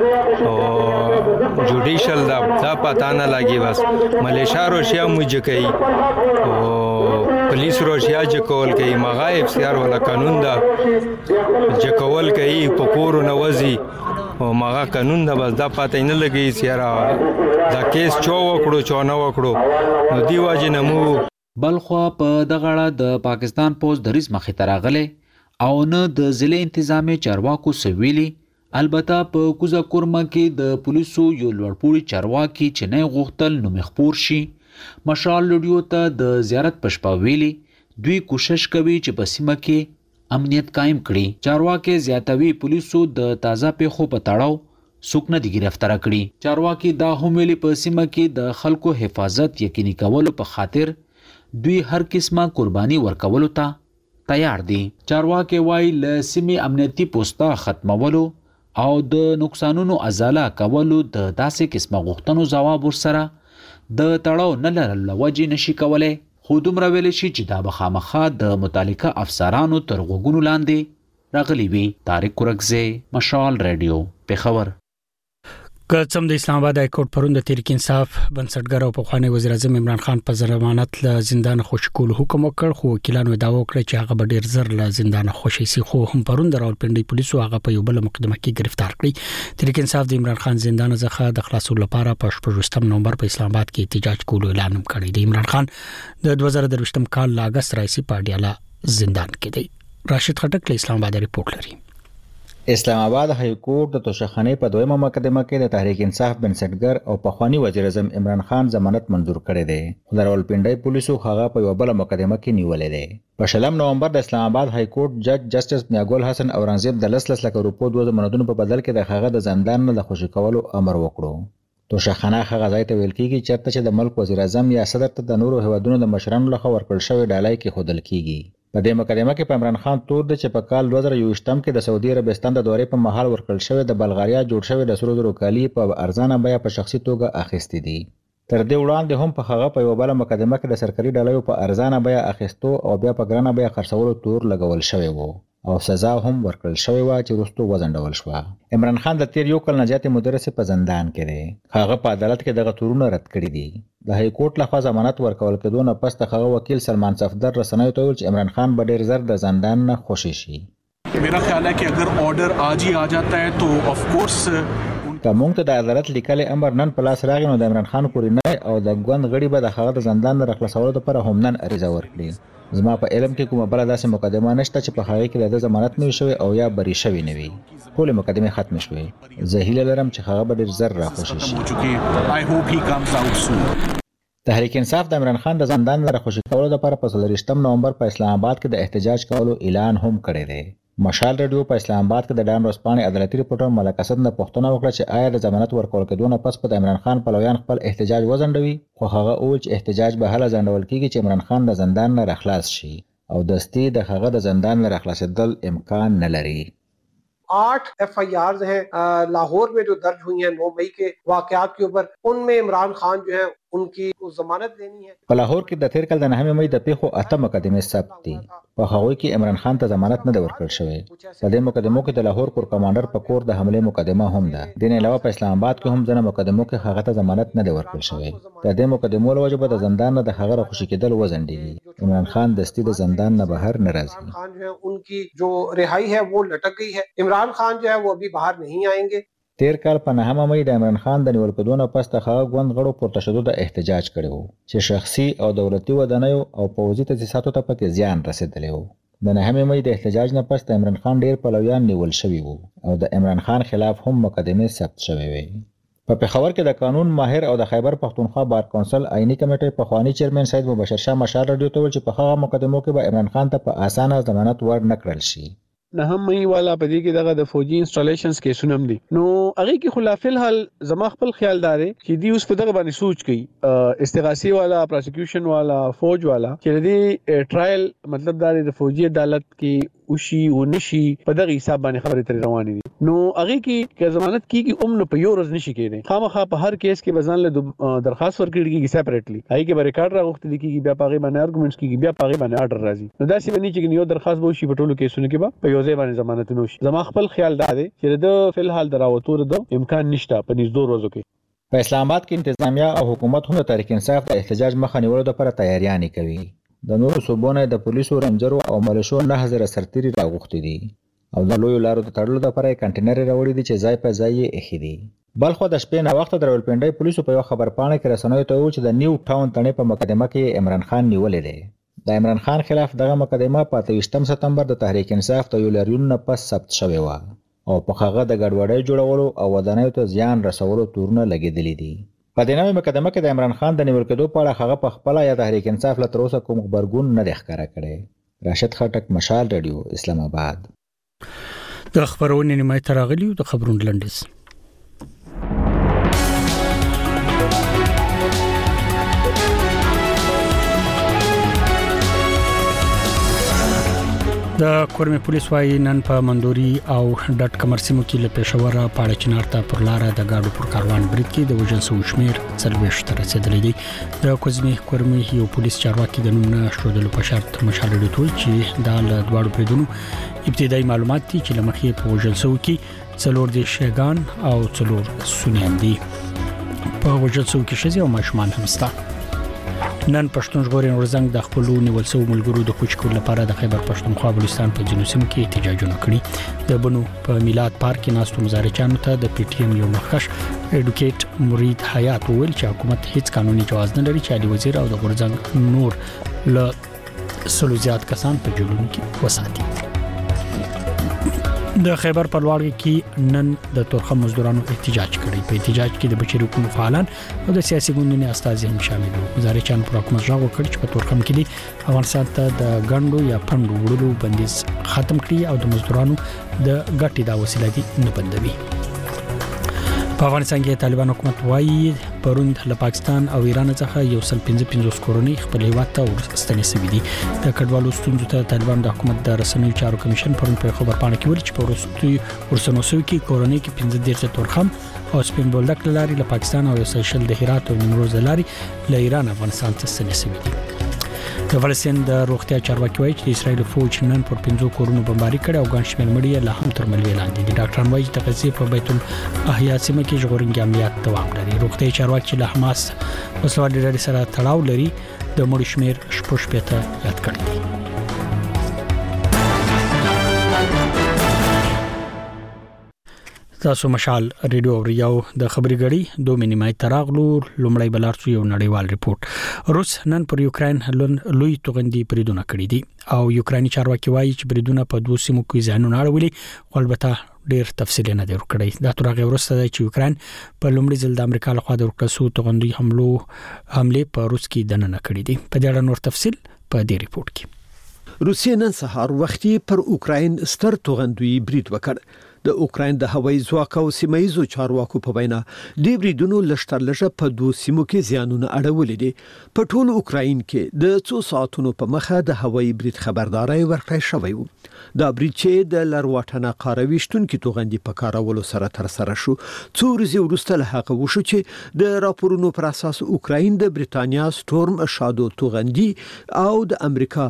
جوډیشل دا پته نه لګي بس ملیشیا روشیا موجه کوي او پولیس روشیا جکول کوي مغا اف سی آر ولا قانون دا جکول کوي په کورو نوځي او مغا قانون دا بس دا پته نه لګي سیاره دا کیس چو وکړو چو نه وکړو نو دی واجی نمو. بلخوا په دغړه د پاکستان پوز دریز مخې ته راغلی او نه د ضلع انتظامی چارواکو سویلی. البته په کوزه کورما کې د پولیسو یو لوړپوړي چارواکي چې نه غوښتل نوم خپور شي مشال لډیو ته د زیارت پشپا ویلي دوی کوشش کوي چې په سیمه کې امنیت قائم کړي. چارواکي زیاتوي پولیسو د تازه پیښو په تړاو څوک نه دي گرفتار کړي. چارواکي دا هم ویلي په سیمه کې د خلکو حفاظت یقیني کولو په خاطر دوی هر قسمه قرباني ورکولو ته تیار دي. چارواکي وایي له سیمې امنیتي پوسټه ختمولو او د نقصانونو ازاله کولو د داسې قسمه غوښتنو ځواب ورسره د تړاو نه لرلو وجې نشي کولی، خو دومره ویلی شي چې دا به خامخا د متعلقه افسرانو تر غوږونو لاندې راغلی وي. طارق کورکزی، مشال ریډیو، پېښور. که څوم د اسلام آباد های کورټ پرون د تحریک انصاف بنسټګر او پخوانی وزیر اعظم عمران خان په ضمانت له زندان خوشی کول حکم وکړ، خو وکیلانو دعوا وکړه چې هغه به ډیر زر له زندان خوشی سي. خو هم پرون د راولپنډي پولیسو هغه په یو بل مقدمه کې گرفتار کړی. تحریک انصاف د عمران خان زندان څخه د خلاصولو لپاره په 18 نومبر په اسلام آباد کې احتجاج کولو اعلان کړی دی. عمران خان د 2023 کال لا اگست راځي په اډیاله زندان کې دی. راشد خټک له اسلام آباد ریپورت لري. اسلام آباد های کورټ د توشخانه په دویمه مقدمه کې د تحریک انصاف بنسټګر او پخوانی وزیر اعظم عمران خان ضمانت منظور کړی دی. د راولپنډي پولیسو هغه په یو بل مقدمه کې نیولې دی. په 20 نومبر د اسلام آباد های کورټ جج جسټس میاګل حسن اورنګزیب د 10 لک روپو د ضمانتونو په بدل کې د هغه د زندان نه د خوشی کولو امر وکړو. توشخانه هغه ځای ته ویل کیږي چې د ملک وزیر اعظم یا صدر ته د نورو هیوادونو د مشرانو لخوا ورکړل شوی ډالۍ کې خودل کیږي. په دې مقدمه کې په عمران خان تور د چې په کال 2021 کې د سعودي عربستان د دورې په مهال ورکړل شوی د بلغاریا جوړ شوی د 100,000 کالی په ارزانه بیه په شخصي توګه اخیستې دي. تر دې وړاندې هم په هغه په یو بل مقدمه کې د سرکاري ډالۍ په ارزانه بیه اخیستو او بیا په ګرانه بیه خرڅولو تور لګول شوی وو او سزا هم ورکړل شوی و چې وروسته وځنډول شو. عمران خان د تیر یو کال نه زیاتې مدرسې په زندان کې دی. هغه په عدالت کې دغه تورونه رد کړي دي. د های کورټ لخوا ضمانت ورکول کېدو نه پس د هغه وکیل سلمان صفدر رسنیو ته ویل چې عمران خان به ډیر زر د زندان نه خوشی شي. मेरा ख्याल है कि अगर ऑर्डर आज ही आ जाता है तो ऑफ कोर्स که موږ ته د عدالت لیکلي امر نن په لاس راغی نو د عمران خان کورنۍ او د ګوند غړي به د هغه د زندان نه راخلاصولو لپاره هم نن عریضه ورکړي. زما په علم کې کومه بل داسې مقدمه نشته چې په هغه کې د ضمانت نه شوی او یا بری شوی نه وي. ټول مقدمه ختم شوی. زه هیله لرم چې هغه به ډیر زر راخوشي شي. تحریک انصاف د عمران خان د زندان نه راخوشي کولو لپاره په 23 نومبر په اسلام آباد کې د احتجاج کولو اعلان هم کړی دی. مشال ریډیو په اسلام آباد کې د ډان ورځپاڼې عدالتي ریپورټر ملک اسد نه پوښتنه وکړه چې آیا د ضمانت ورکول کېدو نه پس په عمران خان پلویان خپل احتجاج وځنډوي، خو هغه وویل چې احتجاج به هله ځنډول کیږي چې عمران خان د زندان نه راخلاص شي او دستي د هغه د زندان نه راخلاصېدل امکان نه لري. 8 FIRs हैं लाहौर में जो दर्ज हुई हैं 9 मई के वाकयात के ऊपर, उनमें इमरान खान जो है उनकी ضمانت लेनी है. په لاهور کې د تیر کال د 9 مئی د پیښو 8 مقدمې ثبت دي. په هغوی کې عمران خان ته ضمانت نه ورکړل شوی. په دې مقدمو کې د لاهور کور کمانډر په کور د حمله مقدمه هم ده. د نه علاوه په اسلام آباد کې هم ځنه مقدمو کې هغه ته ضمانت نه ورکړل شوی. د دې مقدمو له وجې د زندان نه د هغه خوشی کېدل وزندي. عمران خان دستي د زندان نه بهر نه راځي. خان جو ہے उनकी जो रिहाई है वो लटक गई है. इमरान खान जो है वो अभी बाहर नहीं आएंगे. تیر کال په 9 مئی د عمران خان د نیول کېدو نه پس د هغه ګوند غړو پورته شدو د احتجاج کړی وو چې شخصي او دولتي ودانیو او پوځي تاسیساتو ته پکې زیان رسیدلی وو. د 9 مئی د احتجاج نه پس د عمران خان ډیر پلویان نیول شوي وو او د عمران خان خلاف هم مقدمې ثبت شوې وې. په پېښور کې د قانون ماهر او د خیبر پښتونخوا بار کونسل آئینی کمیټې پخوانی چیرمن سید مبشر شاه مشال رادیو ته ویل چې په هغه مقدمو کې به عمران خان ته په اسانه ضمانت ور نه کړل شي. نه هم مې والا په دې کې دغه د فوجي انسټالیشنز کې سنم دي نو هغه کې خلاف الحال زما خپل خیال دار چې دی اوس په دغه باندې سوچ کوي استغاثي والا پروسیکیوشن والا فوج والا چې دې ټرایل مطلب دار د فوجي عدالت کې وشي او نشي په دغه حساب باندې خبرې تر روانې دي. نو هغه کې که ضمانت کیږي نو په یو ورځ نشي کېدی. خامخا په هر کیس کې بزن له درخواست ورکړي کیږي سپریټلی هغه کې به ریکارډ راغوښتل کیږي بیا پاغه باندې ارګومنټس کیږي بیا پاغه باندې آرډر راځي. نو دا سی باندې چې یو درخواست به شي په ټولو کیسونو کې به په یو ځای باندې ضمانت نوشي. زما خپل خیال دا دی چې د فل حال دراوتو د امکان نشته په نږدې ورځو کې. په اسلام آباد کې انتظامیه او حکومت هم د تحریک انصاف د احتجاج مخه نیولو لپاره تیاریانې کوي. د نورو صوبونو د پولیسو رنجرو او ملشو 9000 سرتیري راغوښتي دي او د لویو لارو د تړلو لپاره کنټینر راوړي دي چې ځای په ځای یې ایښي دي. بلخو د شپې نه وخت د راولپنډي پولیسو په یو خبرپاڼه کې رسنیو ته وویل چې د نیو ټاون تڼۍ په مقدمه کې عمران خان نیولې دی. د عمران خان خلاف دغه مقدمه په 28 سپتمبر د تحریک انصاف د یو لاریون نه پس ثبت شوې و او په هغه د ګډوډۍ جوړولو او ودانیو ته زیان رسولو تورونه لګېدلي دي. په دې نوې مقدمه کې د عمران خان د نیول کېدو په اړه هغه په خپل یا تحریک انصاف له تر اوسه کوم خبرګون نه دی ښکاره کړی. راشد خټک، مشال رادیو، اسلام آباد. د خبرونې نیمه تراغلی د خبرونو لنډیز. د کورمه پولیس وايي نن په مندوري او ډټ کمرسیمو کې له پېښور پاړه چنار ته پر لار د گاډو پر کاروان برید کې د وژن سو شمیر 40 تر رسیدلې دي. د کوزمي کورمه یو پولیس چارواکي د نوم نه شودلو په شرط مشال ډیټول چې د دواړو بریدونو ابتدایي معلومات دي چې لمخې په وژن سو کې څلور دي شګان او څلور سنیان دي. په وژن سو کې شزي او ماشومان هم ستا. نن پښتون ژغورنې ورځنګ د خپل نیول سو ملګرو د کوچ کول لپاره د خیبر پښتونخوا بلوچستان په جنوب سیمه کې احتجاجونه کړي. د بنو په میلاد پارک کې ناستو مظاهرچیانو ته د پی ټی ایم یو مخکش اډوکیټ مرید حیات ویل چې حکومت هیڅ قانوني جواز نه لري چې علي وزیر او د ورځنګ نور له سلو زیات کسان په جلون کې وساتي. د خیبر په لوړ کې نن د تورخم مزدورانو احتجاج کړی. په احتجاج کې د بشري حقوقو فعالان او د سیاسي ګوندونو استازي هم شامل وو. مظاهرچیان پر حکومت ژغ وکړ چې په تورخم کې د افغانستان ته د ګندو یا پندو وړلو بندیز ختم کړي او د مزدورانو د ګټې دا وسیله دي نه بندوي. په افغانستان کې طالبان حکومت وايي پروند له پاکستان او ایران څخه یو سل 55 کورونی خپل هیواد ته ورستنې سوي دي. د کډوالو ستونزو ته طالبان د حکومت د رسنیو چارو کمیشن پروند په خبر پاڼه کې ویل چې په ورستي ورسنو سوي کې کورونی کې 15 تورخم او سپین بولدک لاري له پاکستان او سیشل د هرات او نیمروز لاري له ایران افغانستان ته ستنې سوي دي. د فلسطین د روغتیا چارواکي وایي چې د اسرایل فوج نن پر 5 کورونو بمباري کړي او ګڼ شمېر مړي لا هم تر ملوي لاندې دي. ډاکټران وایي چې د غزې په بیت الاحیا سیمه کې ژغورنګي عملیات دوام لري. روغتیا چارواکي له حماس وسوالي ډلې سره تړاو لري د مړو شمېر 15 یاد کړی دی. تاسو مشال ریډیو اوریاو د خبري غړي 2 منیمای تراغلو لومړی بلارڅو یو نړیوال ریپورت. روس نن پر یوکرين لوی توغندي بریدونه کړی دي او یوکراني چارواکي وایي چې بریدونه په 2 سیمو کې ځانونه اړولي خو البته ډیر تفصیل نه دی ورکړی. دا ترغه ورسته چې یوکرين په لومړي ځل د امریکا لخوا د ورکړسو توغندي حمله په روس کې دننه کړی دي. په دې اړه نور تفصیل په دې ریپورت کې. روسیه نن سهار وختي پر اوکراین ستر توغندي برید وکړ. د اوکراین د هوایي ځواک او سیمایي چارواکو په وینا د بریدونو لشتر لږه په 2 سیمو کې زیانونه اړولې دي. په ټول اوکراین کې د 2 ساعتونو په مخه د هوایي برید خبرداري ورکړی شوی و. دا برید چې د لروټنه قارويشتون کې توغندي په کارولو سره تر سره شو. څو ورځې وروسته له هغه وشو چې د راپورونو پر اساس اوکراین د بریتانیا سټورم شادو توغندي او د امریکا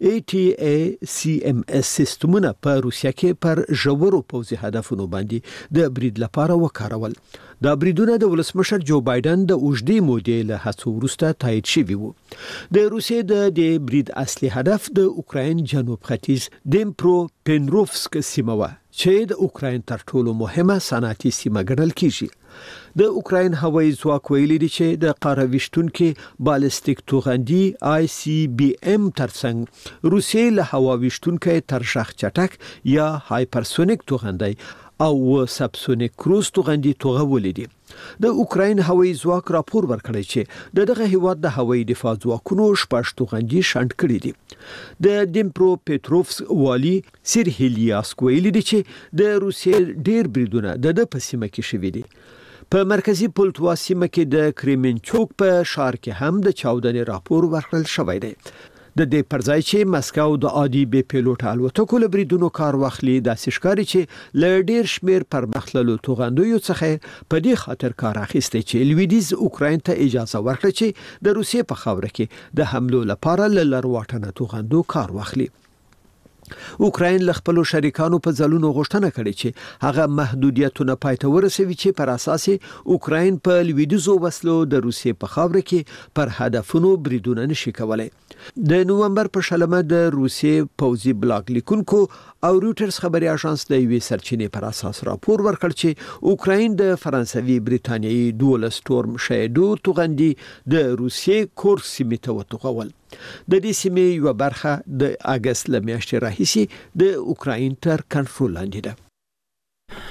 ATACMS سیستمونه په روسیه کې پر ژورو پوځي هدفونو باندې د برید لپاره وکارول. دا بریدونه د ولسمشر جو بایدن د اوږدې مودې له هڅو وروسته تایید شوي وو. د روسیې د برید اصلي هدف د اوکراین جنوب ختیځ دنیپرو پنروفسک سیمه و چې د اوکراین تر ټولو مهمه صنعتي سیمه ګڼل کیږي. د اوکراین هوایي ځواک ویلي دی چې د قارويشتون کې بالستیک توغندي ICBM ترڅنګ روسیې له هواويشتون کې ترشخ چټک یا هایپرسونیک توغندي او سبسونیک کروز توغندي توغولې دي. د اوکراین هوایي ځواک راپور ورکړی چې دغه هیواد د هوایي دفاع ځواکونو شپږ توغندي شنډ کړي دي. د دنیپرو پټروفسک والی سیرهیلیاسک ویلي دی چې د روسیې ډیر بریدونه د پسیمه کې شوي دي. په مرکزی پولټوا سیمه کې د کریمنچوک په شهر کې هم د چاودنې راپور ورکړل شوی دی. د دې پرځای چې مسکو د عادي بي پیلوټ الوتکو له بریدونو کار واخلي د سشکاري چې ل ډیر شمیر پر مخللو توغندوی څخه په دې خاطر کار اخیسته چې لویدیز اوکراین ته اجازه ورکړي چې د روسیې په خاوره کې د حملو لپاره لروټنه توغندو کار واخلي. اوکراین له خپل شریکانو په ځلونو غوښتنه کړې چې هغه محدودیتونه پاتې ورسوي چې پر اساس اوکراین په لویدیزو وسلو د روسیې په خاوره کې پر هدفونو بریدونه نشي کولای. د نومبر په شلمه د روسیې پوځي بلاک لیکونکو او روټرز خبري اژانس د یوې سرچینې پر اساس راپور ورکړ چې اوکراین د فرانسوي بریتانیایي ډول سټورم شیډو توغندي د روسیې کورس سیمه ته وتوغول. د دې سیمې یو برخه د اگست لمیاشتې راهیسي د اوکراین تر کنټرول لاندې ده.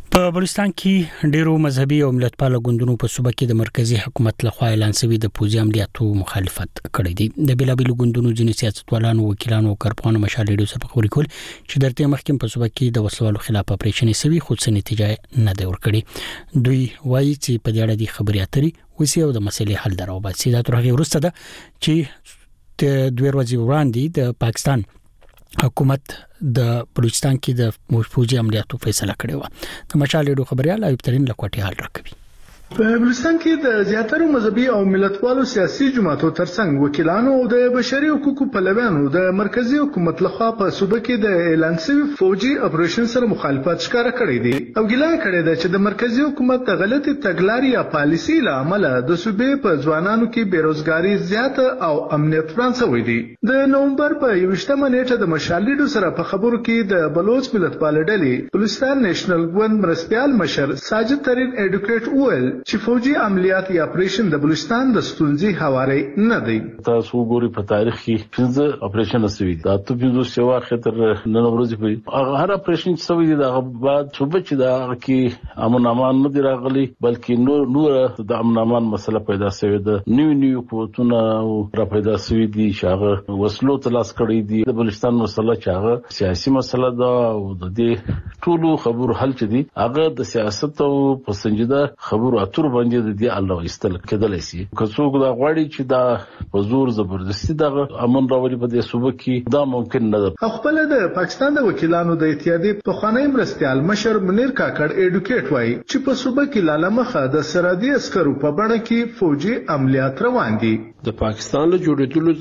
په بلوچستان کې ډیرو مذهبي او ملتپاله ګوندونو په صوبه کې د مرکزی حکومت لخوا اعلان شوی د پوځي عملیاتو مخالفت کړی دی. د بلابلو ګوندونو ځینې سیاستوالانو، وکیلانو او کارپوهانو مشالېډو سره خبرې کول چې درته مخکې په صوبه کې د وسلوالو خلاف اپریشن شوی خو څه نتیجه نه دی ورکړي. دوی وایي چې په دې اړه د خبرې اترې وسی او د مسلې حل دراوباسي. دا تر هغه وروسته ده چې د دوه ورځې وړاندې د پاکستان حکومت د بلوچستان کې د فوجي عملیاتو فیصله کړې و. د مشالېډو خبريال ایوب ترين لکوټي حال راکوي. په بلوچستان کې د زیاترو مذهبي او ملتپالو سیاسي جماعتونو ترڅنګ وکیلانو او د بشري حقوقو پلویانو د مرکزی حکومت لخوا په صوبه کې د اعلان شوی فوجي اپریشن سره مخالفت ښکاره کړی دی او ګیله کړې ده چې د مرکزی حکومت د غلطي تګلارې یا پالیسي له امله د صوبې په ځوانانو کې بیروزګاری زیاته او امنیت فرانسوي دي. د نومبر په 28مه نیټه د مشالېډو سره په خبرو کې د بلوچ ملتپال ډلې بلوچستان نېشنل ګوند مرستيال مشر ساجد ترين ایډوکیټ وویل چې فوجي عملیات یا اپریشن د بلوچستان د ستونزې حواله نه دی. تاسو ګوري په تاریخ کې 15 اپریشن شوي دا ته 15 سیوا خطر نن ورځې په هر اپریشن شوي دا بعد صوبه چې دا کې امن امان نه دی راغلي بلکې نور د امن امان مسله پیدا شوې ده. نیو قوتونه را پیدا شوي دي چې وسلو تلاش کړی دي. د بلوچستان مسله چې سیاسي مسله ده او د دې ټولو خبرو حل چي دي هغه د سیاست او پسنجیده خبرو اتر باندې د دې الله استل کېدلای شي. که څوک دا غواړي چې دا په زور زبردستی د امن راوړي په دې صوبه کې دا ممکن نه ده. خپل د پاکستان د وکیلانو د اتحادیې په خوانی مرستيال مشر منیر کاکړ ایډوکیټ وایي چې په صوبه کې لاله مخه د سرحدي عسکرو په بڼه کې فوجي عملیات روان دي. د پاکستان له جوړېدلو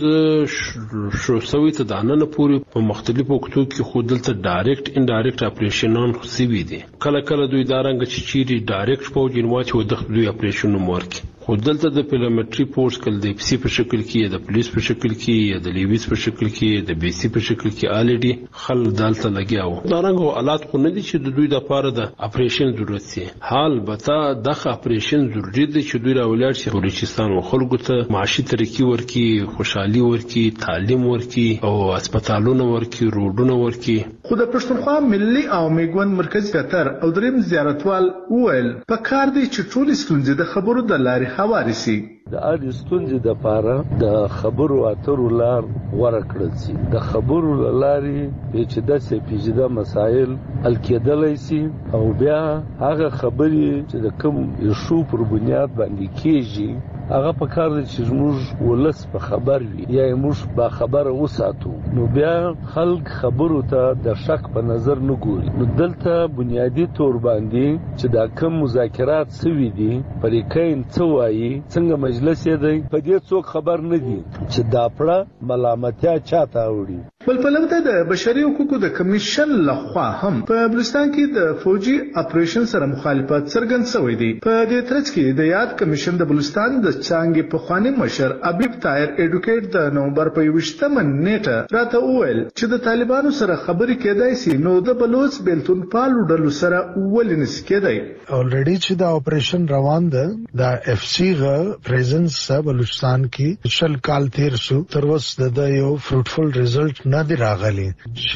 د شو سوي تداننه پوری په مختلفو وختو کې خو دلته ډایرکټ انډایرکټ اپریشنان خو دي. کله دوی دارنګ چې چیرې ډایرکټ فوج انواچ و د دوی اپریشن مورک خو دلته د پیلامټري فورس کل د پی په شکل کې د پولیس په شکل کې یا د لیویس په شکل کې د بي سي په شکل کې الریډي خل دلته لګیاو. دارنګ حالات خو نه دي چې د دوی د لپاره د اپریشن ضرورت سي. حال بتا د اپریشن ضروري دي چې دوی راولار شي بلوچستان او خلکو ته معاشي طریقې ورکی، خوشحالي ورکی، تعلیم ورکی او هسپتالونه ورکی، روډونه ورکی. خو د پښتونخوا ملي او میګون مرکزی کتر او دریم زیارتوال وویل په کار دی چې ټول ستونزې د خبرو د لارې حوارسي. د اړ ستونزې د پاره د خبرو اترو لار غوړه کړل شي. د خبرو لارې پیچیده سي پیچیده مسایل حل کېدلای شي او بیا هغه خبرې چې د کوم ایشو پر بنیاد باندې کېږي هغه په کار دي چې موږ ولس په خبر وي یا موږ با خبره وساتو. نو بیا خلک خبرو ته د شک په نظر نه ګوري. نو دلته بنیادی تور باندې چې دا کوم مذاکرات سوي دي پریکاین څه وایي څنګه مجلس یې دی په دې څوک خبر نه دي چې دا پړه ملامتیا چاته وړي. بل په لمته د بشري حقوقو د کمیشن لخوا هم په بلوچستان کې د فوجي اپریشن سره مخالفت څرګند شوی دی. په دې ترڅ کې د یاد کمیشن د بلوچستان د څنګه په خوانی مشر ابيب طاهر ایډوکیټ د نومبر په 28مه نیټه راته وویل چې د طالبانو سره خبرې کېدای شي نو د بلوچ بیلتون پالو ډلو سره ولنس کېدای. الریډي چې دا اپریشن روان ده د اف سی غ پریزنس بلوچستان کې شل کال تیر شو تر اوسه د یو فروټفل ریزلټ نه دی راغلی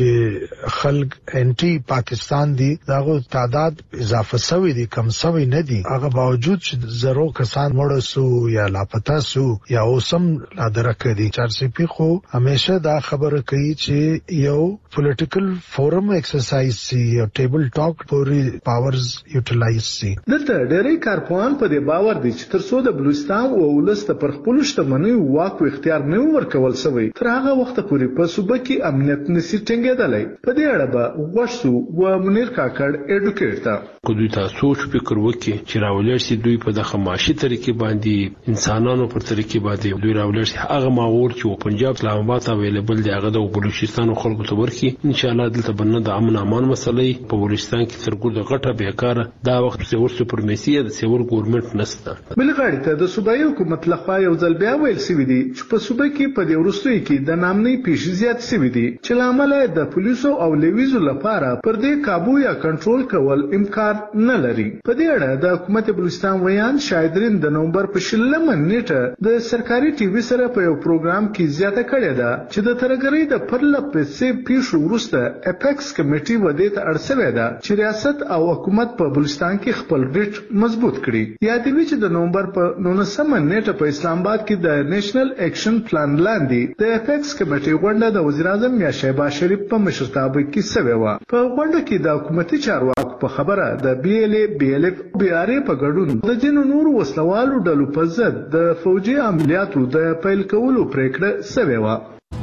چې خلک انټي پاکستان دي داغه تعداد اضافه شوی دي کم شوی نه دي. هغه باوجود چې زرو کسان مړ سو یا لاپتا سو یا اوسم لا درکه دي. چار سی پی خو همیشه دا خبره کوي چې یو پولیټیکل فورم ایکسرسایز سی یا ټیبل ټاک پوری پاورز یوټیلایز سی. دلته ډېری کارپوهان په دې باور دي چې تر څو د بلوچستان او ولست پر خپل شتمنۍ واک او اختیار نه ورکول شوی تر هغه وخت پورې په صوبه کې امنیت نشي ټینګېدلی. په دې اړه به غوښتو و منیر کاکړ ایډوکیټ ته کو دوی تاسو فکر وکړي چې راولر سي دوی په دغه معاشي طریقې باندې انسانانو پر طریقې باندې دوی راولر سي هغه ماور چې پنجاب اسلام آباد اویلیبل دی هغه د بلوچستان خلکو ته ورکي. ان شاء الله دلته بنه د امن امان مسلې په بلوچستان کې ترګور د غټه بیکاره دا وخت سیور سپرمیسي د سیور ګورنمنت نشته. بل غاړي ته د صوبایي حکومت لخوا یو ځل بیا ویل سوي دي چې په صوبه کې په دې ورستوي کې د نامنۍ پیش زیات شوي دي چې لامل د پولیسو او لیویزو لپاره پر دې قابو یا کنټرول کول امکان نه لري. په دې اړه د حکومت بلوچستان ویان شاهدرین د نومبر په 16 نیټه د سرکاري ټي وي سره په یو پروګرام کې زیاته کړې ده چې د ترګری د پرله پسې پیښو وروسته اپیکس کمیټي ودې ته اړسوي ده چې ریاست او حکومت په بلوچستان کې خپل ریټ مضبوط کړي. یادوي چې د نومبر په 19 نیټه په اسلام آباد کې د نېشنل ایکشن پلان لاندې د اپیکس کمیټي غونډه د وزیر اعظم یا شهباز شریف په مشرتابه کې شوې و. په غونډه کې د حکومتي چارواکو په خبره د بي ال ای بي ال اف بي ار ای په ګډون د ځینو نورو وسلوالو ډلو په ضد د فوجي عملیاتو د پیل کولو پریکړه شوې و.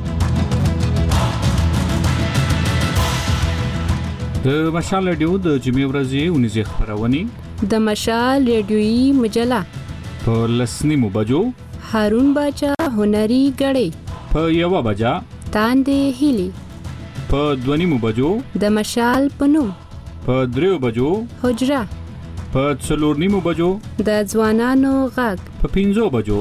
د مشال رادیو د جمعې ورځې 19 خبرونه د مشال رادیويي مجله په لسنیمو بجو هارون باچا هنري غړې په 1 بجا تاندې هلي په 2 بجو د مشال پنوم په 3 بجو حجره په 4 بجو د ځوانانو غږ په 5 بجو.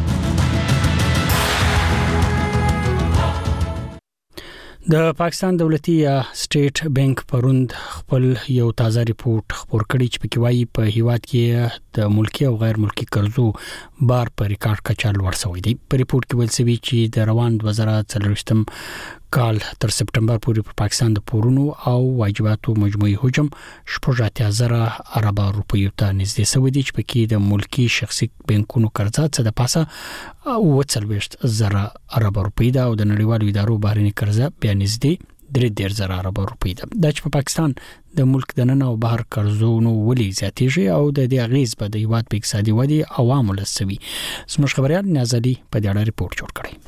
د پاکستان دولتي سټیټ بانک پروند خپل یو تازه ریپورت خبر کړی چې پکې وایي په هیواد کې د ملکی او غیر ملکی قرضو بار په ریکارډ کچه لوړ شوی دی. په ریپورت کې ویل شوی چې د روان 2023 کال تر سپټمبر پورې په پاکستان د پورونو او واجباتو مجموعي حجم 80,000 ارب روپیو ته نږدې شوی دی چې پکې د ملکی شخصي بانکونو قرضات څخه د پاسه 40,000 ارب روپی دا او د نړیوالو ادارو بهرني قرضه بیا نږدې 3,000 ارب روپی ده. دا چې په پاکستان د ملک د نن او بهر قرضونو ولې زیاتېږي او د دې اغیز په د هیواد په اقتصادي ودې عوامل سوي. سمش خبريال نیازالي په دې اړه ریپورت جوړ کړی.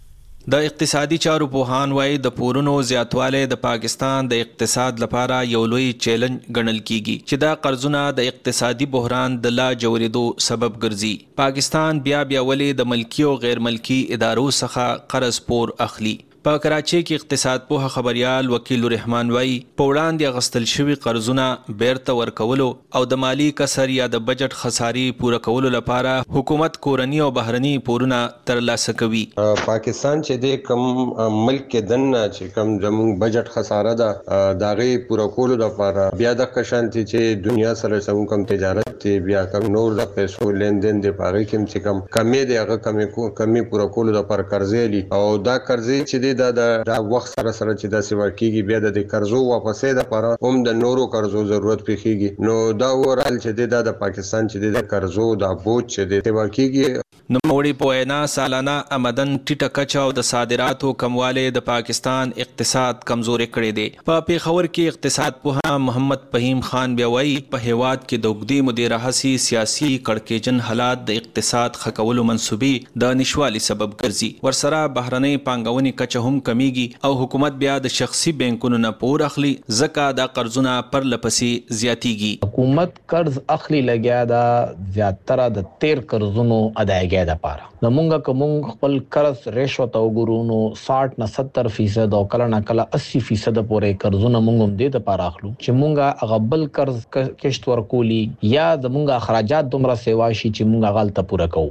د اقتصادي چارو پوهان وایي د پورونو زیاتواله د پاکستان د اقتصاد لپاره یو لوی چیلنج ګڼل کیږي چې دا قرضونه د اقتصادي بحران د لا جوړېدو سبب ګرځي. پاکستان بیا ولې د ملکی او غیر ملکی ادارو څخه قرض پور اخلي. په کراچي کې اقتصاد پوه خبريال وکیل الرحمن وایي په وړاندې غستل شوی قرضونه بیرته ورکولو او د مالی کسر یا د بجټ خساري پوره کولو لپاره حکومت کورنی او بهرني پورونه ترلاسه کوي. پاکستان چې د کم ملک دنه چې کم زموږ بجټ خساره ده داغه پوره کولو لپاره بیا د قشانتي چې دنیا سره څنګه کم تجارت بیا کم نور د پیسو لیندین دی پاره کوم چې کم دی هغه کمی پوره کولو لپاره قرضې لري او دا قرضې چې دا وخت سره چې دا سیوا کیږي بیا د قرضو واپسې د لپاره هم د نورو قرضو ضرورت پیږي. نو دا ورال چې د پاکستان چې د قرضو د بوج چې د سیوا کیږي. نو موړي په وینا سالانه آمدن ټیټه کچه او د صادراتو کمواله د پاکستان اقتصاد کمزوري کړی دی. په پیښور کې اقتصاد پوها محمد فهیم خان بیا وایي په هیواد کې د وګړي مدیره حسي سیاسي کړکېچن حالات د اقتصاد خکولو منسوبي د نشوالي سبب ګرځي. ورسره بهرنۍ پانګونې کچه هم کمیږي او حکومت بیا د شخصي بانکونو نه پور اخلي ځکه د قرضونه پر لپسې زیاتیږي. حکومت قرض اخلي لګیا دا زیاتره د 13 قرضونو ادایګي د پاره زمونږه کوم خپل قرض رشوت او ګورونو 60 نه 70% او کله نه کله 80% پورې قرضونه مونږ هم دې د پاره اخلو چې مونږه غبل قرض کشت ورکولي یا زمونږه اخراجات دومره سیوا شي چې مونږه غلطه پوره کوو.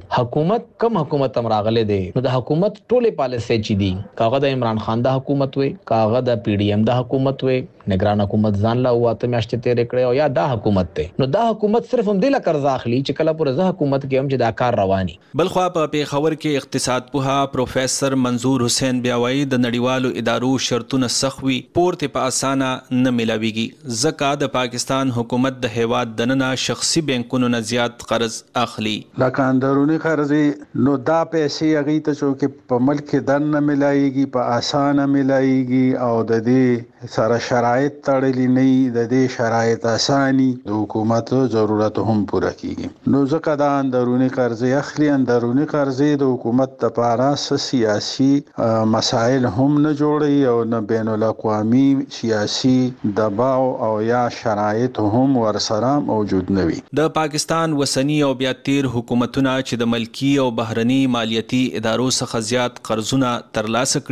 حکومت هم راغله دي نو د حکومت ټوله پالیسي چي دي کاغه د عمران خان د حکومت وي کاغه د پی ډی ایم د حکومت وي نگران حکومت ځان لا واته میاشتې تیرې کړې او یا دا حکومت ته نو دا حکومت صرف هم د قرض اخلي چې کله پر ځه حکومت کې هم چې دا کار رواني. بلخوا په پیښور کې اقتصاد پوها پروفیسر منظور حسین بیاوی د نړیوالو ادارو شرطونه سخوي پورته په اسانه نه ملاويږي ځکه د پاکستان حکومت د هیواد دننه شخصي بانکونو نه زیات قرض اخلي. لکه اندرونی قرض نو دا پیسې هغه ته چې په ملک دننه ملایږي په اسانه ملایږي او د دې سره شرایط تړلې نه د دې شرایط اساني د حکومت ضرورت هم پوره کیږي. نو ځکه دا اندرونی قرض اخلي اندرونی قرضې د حکومت لپاره سیاسي مسائل هم نه جوړي او نه بین الاقوامي سیاسي دباو او یا شرایط هم ورسره موجود نه وي. د پاکستان وسنی او بیا تیر حکومتونه چې د ملکی او بهرني مالیاتي ادارو څخه زیات قرضونه ترلاسه کړي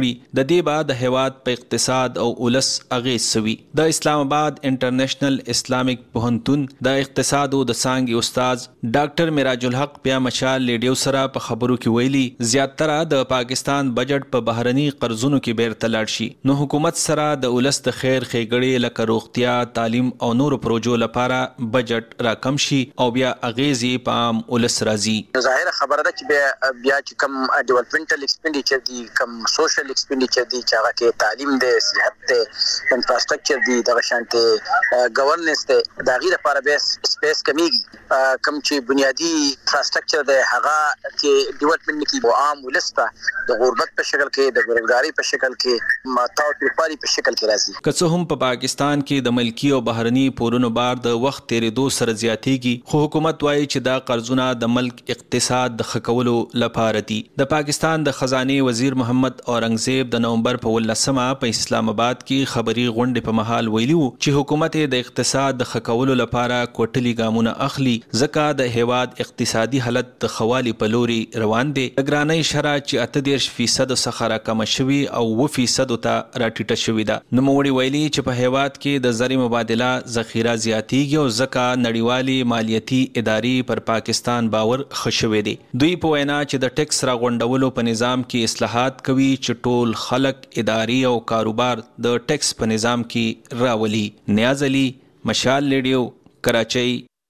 کړي د دې بعد د هیواد په اقتصاد او ولس اغیز سوي. د اسلام آباد انټرنیشنل اسلامیک پوهنتون د اقتصاد او د څانګې استاد ډاکټر میراج الحق بیا مشال لیډیو سره په خبرو کې ویلي زیاتره د پاکستان بجټ په بهرني قرضونو کې بیرته لاړ شي نو حکومت سره د ولس د خیر ښېګړې لکه روغتیا، تعلیم او نورو پروژو لپاره بجټ راکم شي او بیا اغیزې په عام ولس راځي. ظاهره خبره ده چې بیا چې کم ډیولپمنټل ایکسپینډیچر دي، کم سوشل ایکسپینډیچر دي چې هغه کې تعلیم دی، صحت دی، انفراستراکچر دی، دغه شانته گورننس دی، د هغې لپاره بیا سپیس کمیږي. کم چې بنیادي انفراستراکچر دی هغه کې ډیولپمنټ نه کیږي، عام ولس ته د غربت په شکل کې، د بېروزګارۍ په شکل کې، تاوتریخوالي په شکل کې راځي. که څه هم په پاکستان کې د ملکی او بهرني پورونو بار د وخت تیریدو سره زیاتېږي، خو حکومت وایي چې دا قرضونه د ملک اقتصاد د ښه کولو لپاره دي. د پاکستان د خزانې وزیر محمد اورنګزیب د نومبر په 18 په اسلام آباد کې خبري غونډې په مهال ویلي وو چې حکومت د اقتصاد د ښه کولو لپاره کوټلي ګامونه اخلي ځکه د هیواد اقتصادي حالت د خوالي په لوري روان دی. د ګرانۍ شرح چې 38% څخه راکمه شوي او 2% ته راټیټه شوې ده. نوموړي ویلي چې په هیواد کې د زري مبادله ذخیره زیاتېږي او ځکه نړیوالې مالیاتي ادارې پر پاکستان باور ښه شوی دی. دوی په وینا چې د ټیکس راغونډولو په نظام کې اصلاحات کوي چې ټول خلک، ادارې او کاروبار د ټیکس په نظام کې راولي. نیاز علي، مشال لیډیو، کراچۍ.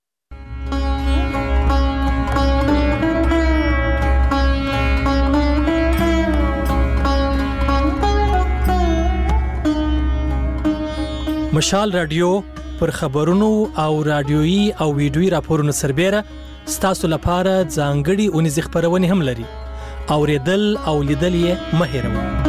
مشال رادیو پر خبرونو او رادیويي او ویډیويي راپورونو سربېره ستاسو لپاره ځانګړي اونیزې خبرونه هم لري. اوریدل او لیدل یې مه هېروئ.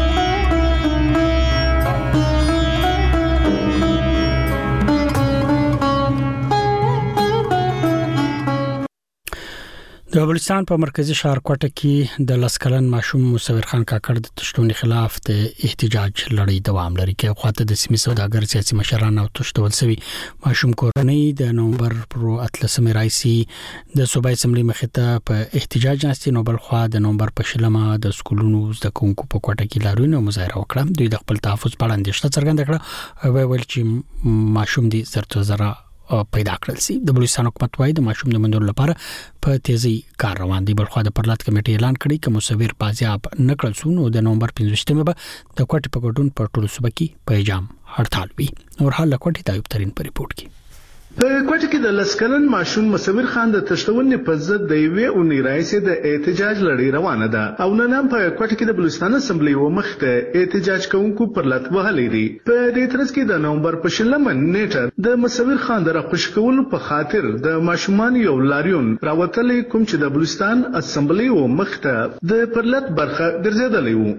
د بلوچستان په مرکزی ښار کوټه کې د لسکلن ماشوم مصور خان کاکړ د تشتونې خلاف د احتجاج لړۍ دوام لري کې خواته د سیمې سوداګر سیاسي مشران او تشتول سوي ماشوم کورنۍ د نومبر پر 13 راځي د صوبای اسمبلی مخې ته په احتجاج ناستي نو بل خوا د نومبر په شلمه د سکولونو د کوونکو په کوټه کې لاروي مظاهره وکړه. دوی د خپل تحفظ په اړه اندېښنه څرګنده کړه او ویل چې ماشوم دي زرته زره پیدا کړل سي. د بلوچستان حکومت وايي د ماشوم د مندول لپاره په تیزی کار روان دي. بلخوا د پرلط کمیټې اعلان کړی چې مصور بازیاب نکړل سو نو د نومبر 15 به د کوټې په ګډون په ټولو صوبه کې پیجام هړتال وي. اور حال کوټې د ایوب ترين په ریپورت کې په کوټه کې د لسکلن ماشوم مصور خان د تشتونې په ضد د یوې اونۍ راځي د احتجاج لړۍ روانه ده او نن هم په کوټه کې د بلوچستان اسمبلی و مخته احتجاج کوونکو پر لټ وهلې دي. په دې ترڅ کې د نومبر په شلمه نیټه د مصور خان د راخوش کولو په خاطر د ماشومان یو لاریون راوتلې کوم چې د بلوچستان اسمبلی و مخته د پر لټ برخه ګرځیدلې وو.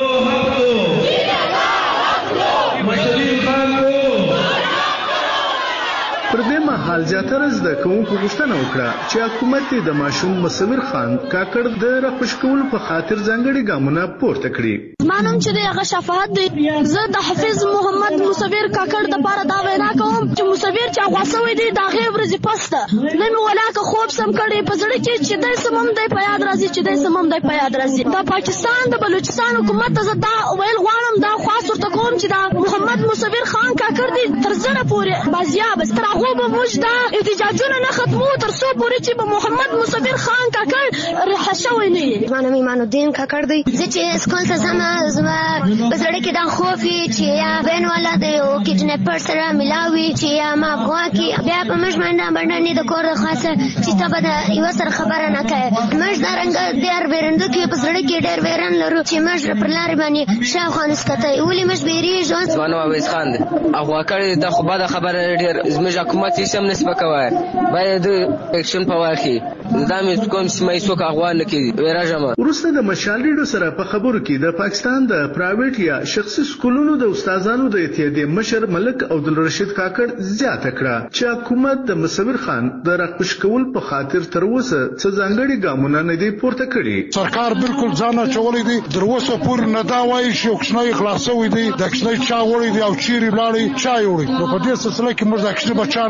پر دې مهال زیاتره زده کوونکو غوښتنه وکړه چې حکومت د ماشوم مصور خان کاکړ د راخوش کولو په خاطر ځانګړي ګامونه پورته کړي. مانم چې دغه شفاعت دی زه د حافظ محمد مصور کاکړ د لپاره دا وینا کوم چې مصور چې غوښوي دی دا غیر ورځي پسته نن ولاکه خوب سم کړي په ځړ کې چې د سمم دی په یاد راځي چې د سمم دی په یاد راځي. د پاکستان د بلوچستان حکومت ته دا ویل غواړم دا خاص ورته کوم چې دا محمد مصور خان کاکړ دی تر زړه پورې بازیاب ستر هغه به موږ دا احتجاجونه نه ختمو تر څو پورې چې به محمد مصور خان کاکړ رها شوی نه وي. مانم ایمان الدین کاکړ دی زه چې سکول ته ځم زما په زړه کې دا خوف چې یا بین والا دی او کډنیپر سره ملاوي چې یا ما غوا کې بیا په مش باندې د کور خاصه چې تبه د یو سره خبره نه کوي. مش دا رنګ ډیر ورند کې په زړه کې ډیر ورن لرو چې مش پر لارې باندې شاو خان سکته ولې مش بیری ځوان زمانو اویس خان هغه کړي د خو بعد خبره ډیر زموږ حکومت یې سم نسبه کوي باید اکشن په واخی دا مې کوم سمې څوک اغوان کې وراجمه. ورسته د مشال ریډیو سره په خبرو کې د پاکستان د پرایویټ یا شخصي سکولونو د استادانو د اتحادیې مشر ملک عبدالرشید کاکړ زیاته کړه چې حکومت د مصور خان د راخوش کول په خاطر تر اوسه څه ځانګړي ګامونه نه دي پورته کړي. سرکار بالکل ځان چولې دي تر اوسه پورې نه دا وایي چې اکشنای خلاصوي دي د اکشنای چا وړي دي او چیرې لاړې چا وړي نو په دې سلسله کې موږ د اکشن بچانن د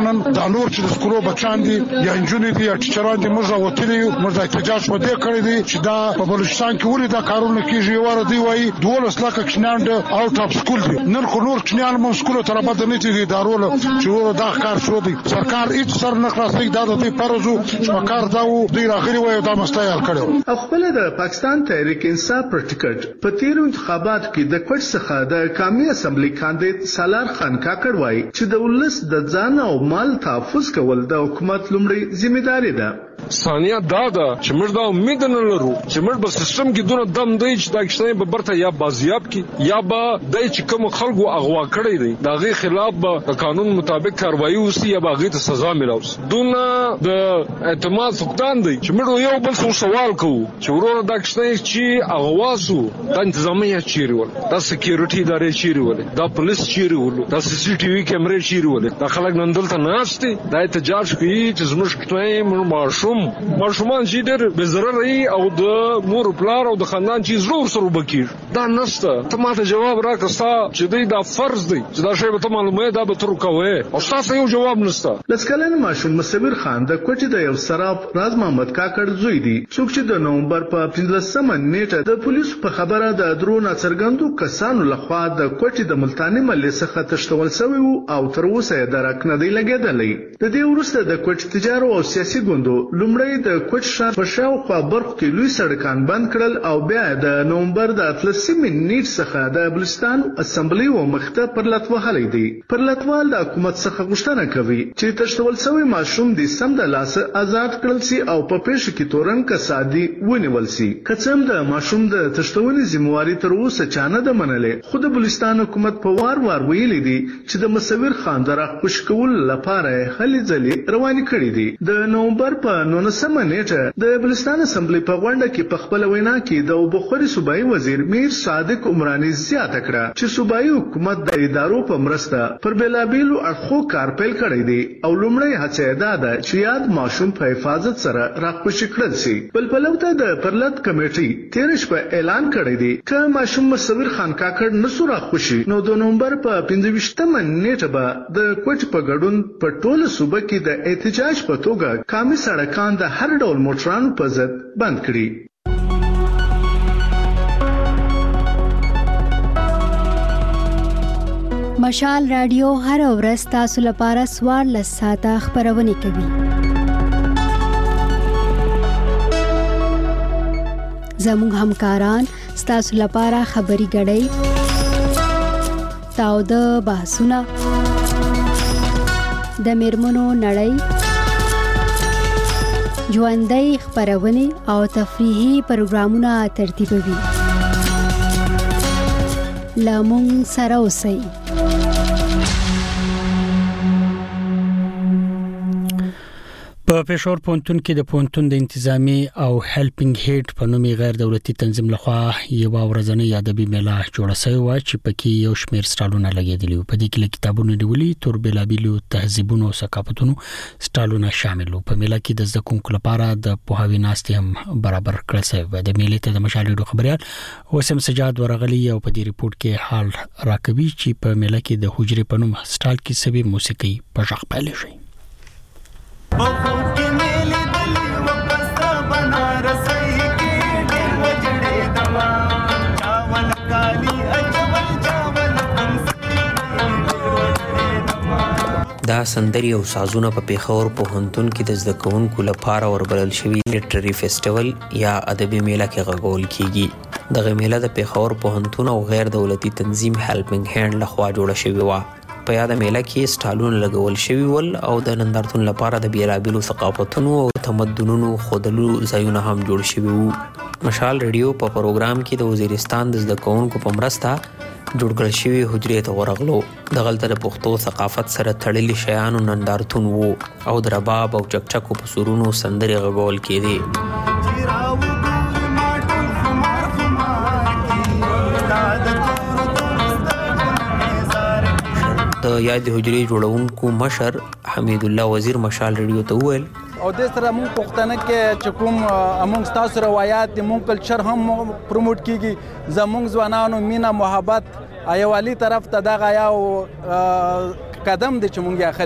نور چې د سکولو بچان دي یا انجونې دي یا ټیچران دي موږ راوتلي یو موږ احتجاج په دې کړی دی چې دا په بلوچستان کې ولې دا کارونه کیږي ور دی وایي 12 لک کشنان اوټ اف سکول دي نن خو نور کشنان مو سکول ته راپد نه دي دارول چې ور دا کار شو دي سرکار هیڅ سر نه خلاصي دا د پرزو چې کار دا و دی راغلی وایي دا مستایل کړو خپل د پاکستان تحریک انصاف پر ټیکټ په تیرو انتخابات کې د کوټ څخه د قومي اسمبلی کاندید سالار خان کاکړ وایي چې د ولس د ځان او مال تحفظ کول د حکومت لومړی ځمېداري ده ثانیه دا ده چې موږ دا امید نه لرو چې موږ په سیستم کې دونه دم دی چې دا کښته به برته یا بازیاب کی یا به د چې کوم خلکو اغوا کړی دی دا غي خلاف به قانون مطابق کاروایی وسی یا به غي ته سزا ملوس دونه د اعتماد فقدان دی چې موږ یو بل څه سوال کوو چې ورور دا کښته چې اغواسو د انتظامیه چیرې ول دا سکیورټي ادارې چیرې ول دا پولیس چیرې ول دا سی سی ټي وي کیمرې چیرې ول دا خلک نن دلته ناشتي دا احتجاج کوي چې زموږ کښته ماشومان چې ډېر بې ضرره او د مور پلار او د خاندان چې زړه ورسره وبکیږي دا نشته ته ماته جواب راکړه چې دوی دا فرض دی چې دا شی به ته معلومه دا به تر کوي او تاسو یو جواب نشته لسکلن ماشوم مصور خان د کوټې د یو سراف راز محمد کاکړ زوی دی څوک چې د نومبر په 15 نیټه د پولیسو په خبره د درون څرګندو کسانو لخوا د کوټې د ملتانی ملي څخه تشتول شوی او تر اوسه د راکنه دی لګیدلې د دې وروسته د کوټې تجارت او سیاسي ګوندو لومړی د کوټ ښار په شاوخوا برخو کې لوی سړکان بند کړل او بیا د نومبر د 13 نیټ څخه د بلوچستان اسمبلی و مخته پر لټوهلې دی پر لټوال د حکومت څخه غوښتنه کوي چې تشتول شوی ماشوم د سم د لاس آزاد کړل شي او په پیښه کې تورن کسادي ونیول شي کڅم د ماشوم د تشتونې ذمہواری تر اوسه چانه د منلې خود بلوچستان حکومت په وار ویلي دی چې د مصور خان درا خوش کول لپاره هلي ځلې رواني کړې دي د نومبر په 19 نیټه د بلوچستان اسمبلی په غونډه کې په خپل وینا کې د بخاري صوبایي وزیر میر صادق عمرانی زیاته کړه چې صوبایي حکومت د ادارو په مرسته پر بلابیلو اړخو کار پیل کړی دی او لومړی هڅه ده چې یاد ماشوم په حفاظت سره راخوشي کړل شي بل پلوته د پرلط کمیټي 13 په اعلان کړی دی چې ماشوم مصور خان کاکړ نسو راخوشي نو د نومبر په 15 نیټه به د کوټ په ګډون په ټوله صوبه کې د احتجاج په توګه قومي سړکان د هر ډول موټرانو په ضد بند کړي مشال رادیو هر ورځ تاسو لپاره سوار لساته خبرونه کوي زموږ همکاران تاسو لپاره خبري غړي تاو د بحثونه د میرمنو نړۍ ژوندۍ خبرونه او تفریحي پروګرامونه ترتیبوي لامون سره اوسئ په پېښور پونتون کې د پونتون د انتظامی او هیلپینګ هیډ په نومي غیر دولتي تنظیم لخوا یو ورځنی ادبي میله جوړه شوې و چې پکې یو شمېر سټالونه لګېدلي و په دې کې کتابونه نیولي تور بلابیلو تهذیبونو او ثقافتونو سټالونه شامل وو په میله کې د زکونکو لپاره د پوهاوی ناستې هم برابر کړل شوی د میلې ته د مشالېدو خبريال وسم سجاد ورغلی او په دې ریپورت کې حال راکوي چې په میله کې د حجرې په نوم سټال کې سوي موسیقي په ژغ پیل شي دا سندري او سازونه په پیښور پوهنتون کې د زده کوونکو لپاره وربلل شوی لیټرري فیسټیوال یا ادبي میله کې غوړول کیږي دغه میله د پیښور پوهنتون او غیر دولتي تنظیم هیلپینګ هاند لخوا جوړه شوې و په یاد میله کې سټالونه لګول شوی ول او د نندارتون لپاره د بیلابیلو ثقافتونو او تمدنونو خودلو ځایونه هم جوړ شوي وو مشال ریډیو په پروګرام کې د وزیرستان د زده کوونکو په مرسته جوړ کړل شوی حجرې ته ورغلو دغلته د پښتو ثقافت سره تړلي شیانو نندارتون وو او د رباب او چکچکو په سورونو سندري غږول کېدې د یاد حجرې جوړونکو مشر حمید الله وزیر مشال ریډیو ته وویل او د سره مونږ پښتنه کې چې کوم امونږ تاسو روایت د مونږ کلچر هم پروموټ کیږي زمونږ ځوانانو مینا محبت ایوالي طرف ته دغه یو قدم د چې مونږ اخلي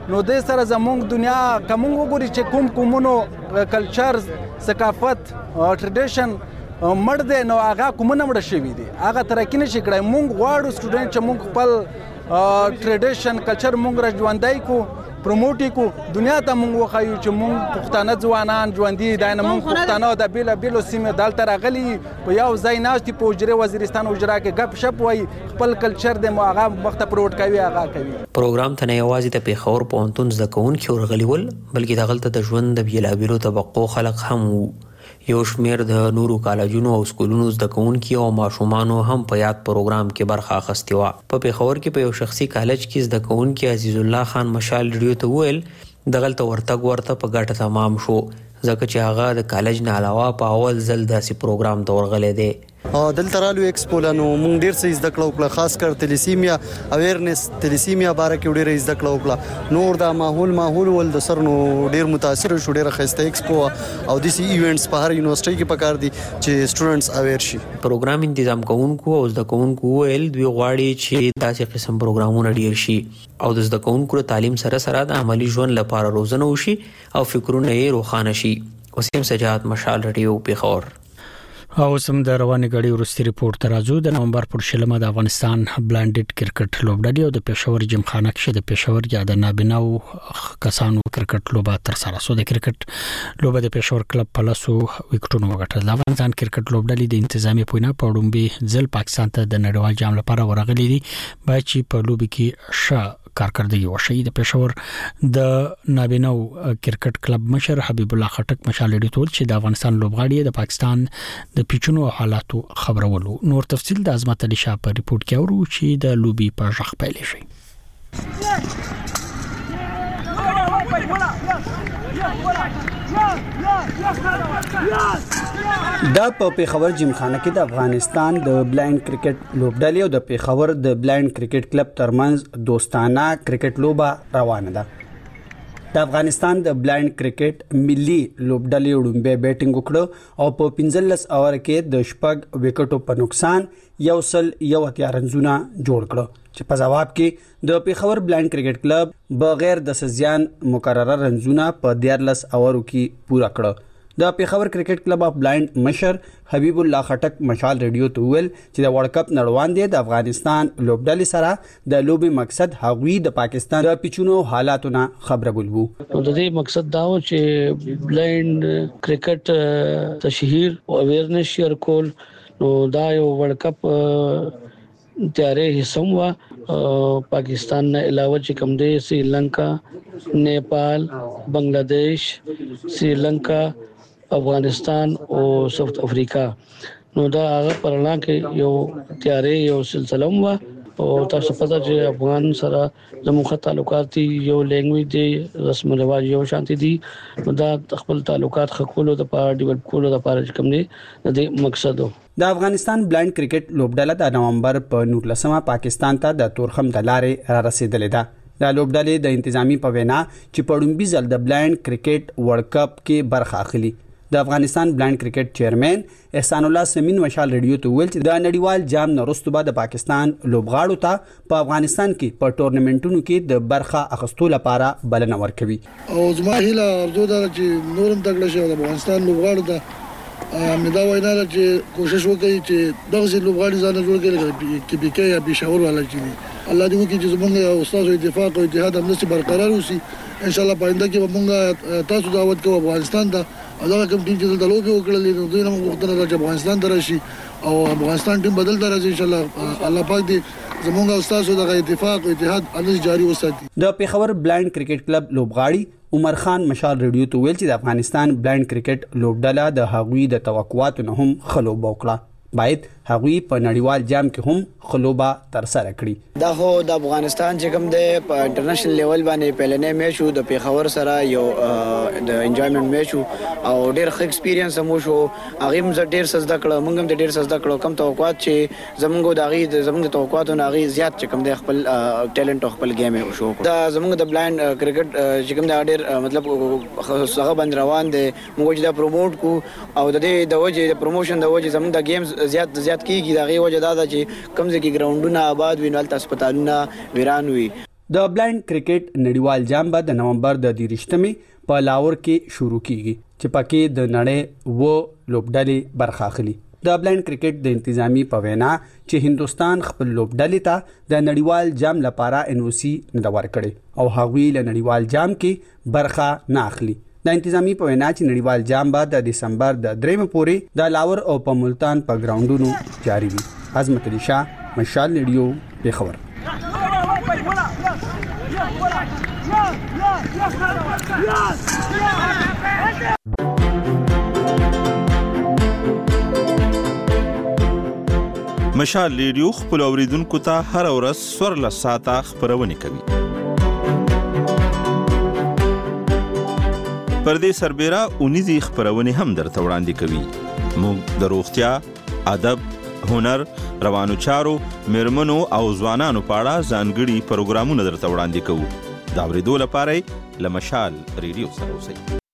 نو د سره زمونږ دنیا کوم وګوري چې کومونو کلچر ثقافت ټریډیشن مړ دی نو هغه کومونه مړ شوي دي هغه ترقي نشي کړی. مونږ غواړو سټوډنټ چې مونږ خپل ټریډیشن کلچر مونږ را ژوندی کو پروموټ کو دنیا ته مونږ وخایو چې مونږ پښتانه ځوانان ژوندي دی نه مونږ پښتانه د بیلو سیمې دلته راغلي په یو ځای ناستي په حجره وزیرستان حجره کې غپ شپ وای خپل کلچر د هغه وخت پروموټ کوي هغه کوي. پروګرام ته نه یوازې د پیښور پوهنتون زده کوونکي ورغلي ول بلکې دغلته د ژوند د بیلابیلو طبقو خلک هم وو. یو شمیر د نورو کالجونو او سکولونو زده کوونکي او ماشومانو هم په یاد پروګرام کې برخه اخیستې وه. په پیښور کې په یو شخصي کالج کې زده کوونکي عزیز الله خان مشال ریډیو ته وویل دغلته ورته په ګټه تمام شو ځکه چې هغه د کالج نه علاوه په اول ځل داسې پروګرام ته ورغلی دی. دلته رالو ایکسپو لانو مونږ ډیر څه زده کړو خاص کر تلیسیمیا اویرنس تلیسیمیا باره کې ډیر زده کړو. نور دا ماحول ول د سر نو ډیر متاثر شو ډیر خسته ایکسپو او د سی ایونټس په هر یونیورسيټي کې پکار دي چې سټوډنټس اویر شي. پروګرام تنظیم کوونکو او زده کوونکو ویل دوی غواړي چې داسې قسم پروګرامونه ډیر شي او د زده کوونکو تعلیم سره د عملی ژوند لپاره روزنه وشي او فکرونه یې روښانه شي. وسیم سجاد مشال ریډیو پیښور. او سم د رواني غړي ورستي ریپورت ترازو د نومبر پر شلمه د افغانستان بلانډډ کرکټ لوبډلې او د پېښور جمخانه کې د پېښور یا د نابیناو کسانو کرکټ لوبه تر سره سو. د کرکټ لوبه د پېښور کلب په لاسو وکټونو وګټل. د افغانستان کرکټ لوبډلې د انتظامی پوینه په وړاندې ځل پاکستان ته د نړیوال جام لپاره ورغلي دي باید چې په لوبي کې کارکردګي وشي. د پېښور د نابیناو کرکټ کلب مشر حبیب الله خټک مشال ډیټول چې د افغانستان لوبغاړي د پاکستان د پیچونو حالاتو خبرولو. نور تفصیل د عظمت علي شاه په ریپورت کې اورو چې د لوبي په ځخ پیل شي. دا په پیښور جمخانه کې د افغانستان د بلایند کرکټ لوبډلې او د پیښور د بلایند کرکټ کلب ترمنځ دوستانه کرکټ لوبه روانه ده. د افغانستان د بلایند کرکټ ملي لوبډلې وړاندې بیټینګ وکړه او په 15 اوور کې د شپږ وکټو په نقصان یو رنزونه جوړ کړه چې په جواب کې د پیښور بلایند کرکټ کلب بغیر د سزيان مقرره رنزونه په 14 اوورو کې پورا کړه. د پیښور کرکټ کلب اف بلایند مشر حبیب الله خټک مشال ریډیو ته ویل چې د ورلد کپ نړیوال دی د افغانستان لوبډلې سره د لوبي مقصد هغوی د پاکستان د پیچونو حالاتونه خبرول وو. د دې مقصد دا و چې بلایند کرکټ تشهیر او اویرنس شیر کول نو دا یو ورلد کپ تیارې حصم وا پاکستان نه علاوه چې کوم دی سریلانکا نیپال بنگلاديش سریلانکا افغانستان او ساوث افریقا نو دا هغه پرلا کې یو تیارې یو سلسله و او تاسو پته چې افغان سره زموږ تعلقات یو لینګویج دی رسم رواج یو شانتي دي نو دا خپل تعلقات خکولو د پاره ډیولپ کولو د پاره کوم دی د مقصد د افغانستان بلایند کرکټ لوبډله د نومبر په 19 پاکستان ته د تورخم د لارې را رسیدلې ده. د لوبډلې د انتظامی په وینا چې په ډومبي ځل د بلایند کرکټ ورلد کپ کې برخه اخلي. د افغانستان بلایند کرکټ چیرمن احسان الله سمین مشال ریډیو ته ویل چې د نړیوال جام نورستو بعد د پاکستان لوبغاړو ته په افغانستان کې په ټورنمنټونو کې د برخه اخیستو لپاره بلنه ورکوي. او زما هیله ارزو ده چې نورم تګل شي د افغانستان لوبغاړو ته مې دا وینا ده چې کوشش وکړي چې دغه لوبغاړي ځان جوړ کړي کې بي کې یا پېښور والا چې الله دې وکړي چې زمونږ استاد اتفاق او اتحاد همداسې برقرار اوسي. ان شاء الله پاینده کې موږ تاسو دعوت کوو افغانستان ته دا کوم ټیم چې د لوبي وکړلې نو دوی هم وختونه راځي افغانستان ته راشي او افغانستان ټیم بدل درځي ان شاء الله. الله پاک دې زمونږ استاد د اتفاق او اتحاد همداسې جاری وساتي. د پیښور بلایند کرکټ کلب لوبغاړي عمر خان مشال ریډیو ته ویل چې د افغانستان بلایند کرکټ لوبډله د هغوی د توقعاتو نه هم خلوب وکړه. باید هغوی په نړیوال جام کې هم خلوبه تر سره کړي. دا هو د افغانستان چې کوم دی په انټرنیشنل لیول باندې پهلنې میچ وو د پیښور سره یو د انجوایمنت میچ وو او ډېر ښه ایکسپیرینس هم شو. هغه هم ډېر سزدا کړو موږ هم ډېر سزدا کړو کم توقعات چې زمونږ د هغه زمونږ توقعاتو نه هغه زیات چې کوم دی خپل ټیلنت او خپل گیم شو. دا زمونږ د بلایند کرکټ چې کوم دی ډېر مطلب هغه باندې روان دی موږ چې دا پروموټ کو او د دې د وجه د پروموشن د وجه زمونږ د گیمز زیات کیږي دا غي وجه دا چې کم ځکه ګراوندونه آباد وینول هسپتالونه ویران وي. د بلایند کرکټ نړیوال جام به د نومبر د 23 په لاهور کې شروع کیږي چې پکې د نړۍ لوبډلې برخه اخلي. د بلایند کرکټ د انتظامی په وینا چې هندستان خپل لوبډلې ته د نړیوال جام لپاره NOC نه ورکړي او هغوی له نړیوال جام کې برخه نه اخلي. د انتظامی په وینا چې نړیوال جام به د دسمبر د 3 پورې د لاهور او په ملتان په ګراوندونو جاری وي. عظمت علي شاه، مشال ریډیو، پیښور. مشال ریډیو خپل اوریدونکو ته هر ورځ 14 ساعته خبرونه کوي. پر دې سربېره اونیزي خبرونه هم درته وړاندې کوي. موږ د روغتیا، ادب، هنر، روانو چارو، میرمنو او ځوانانو په اړه ځانګړي پروګرامونه درته وړاندې کوو. دا اوریدو لپاره له مشال ریډیو سره اوسئ.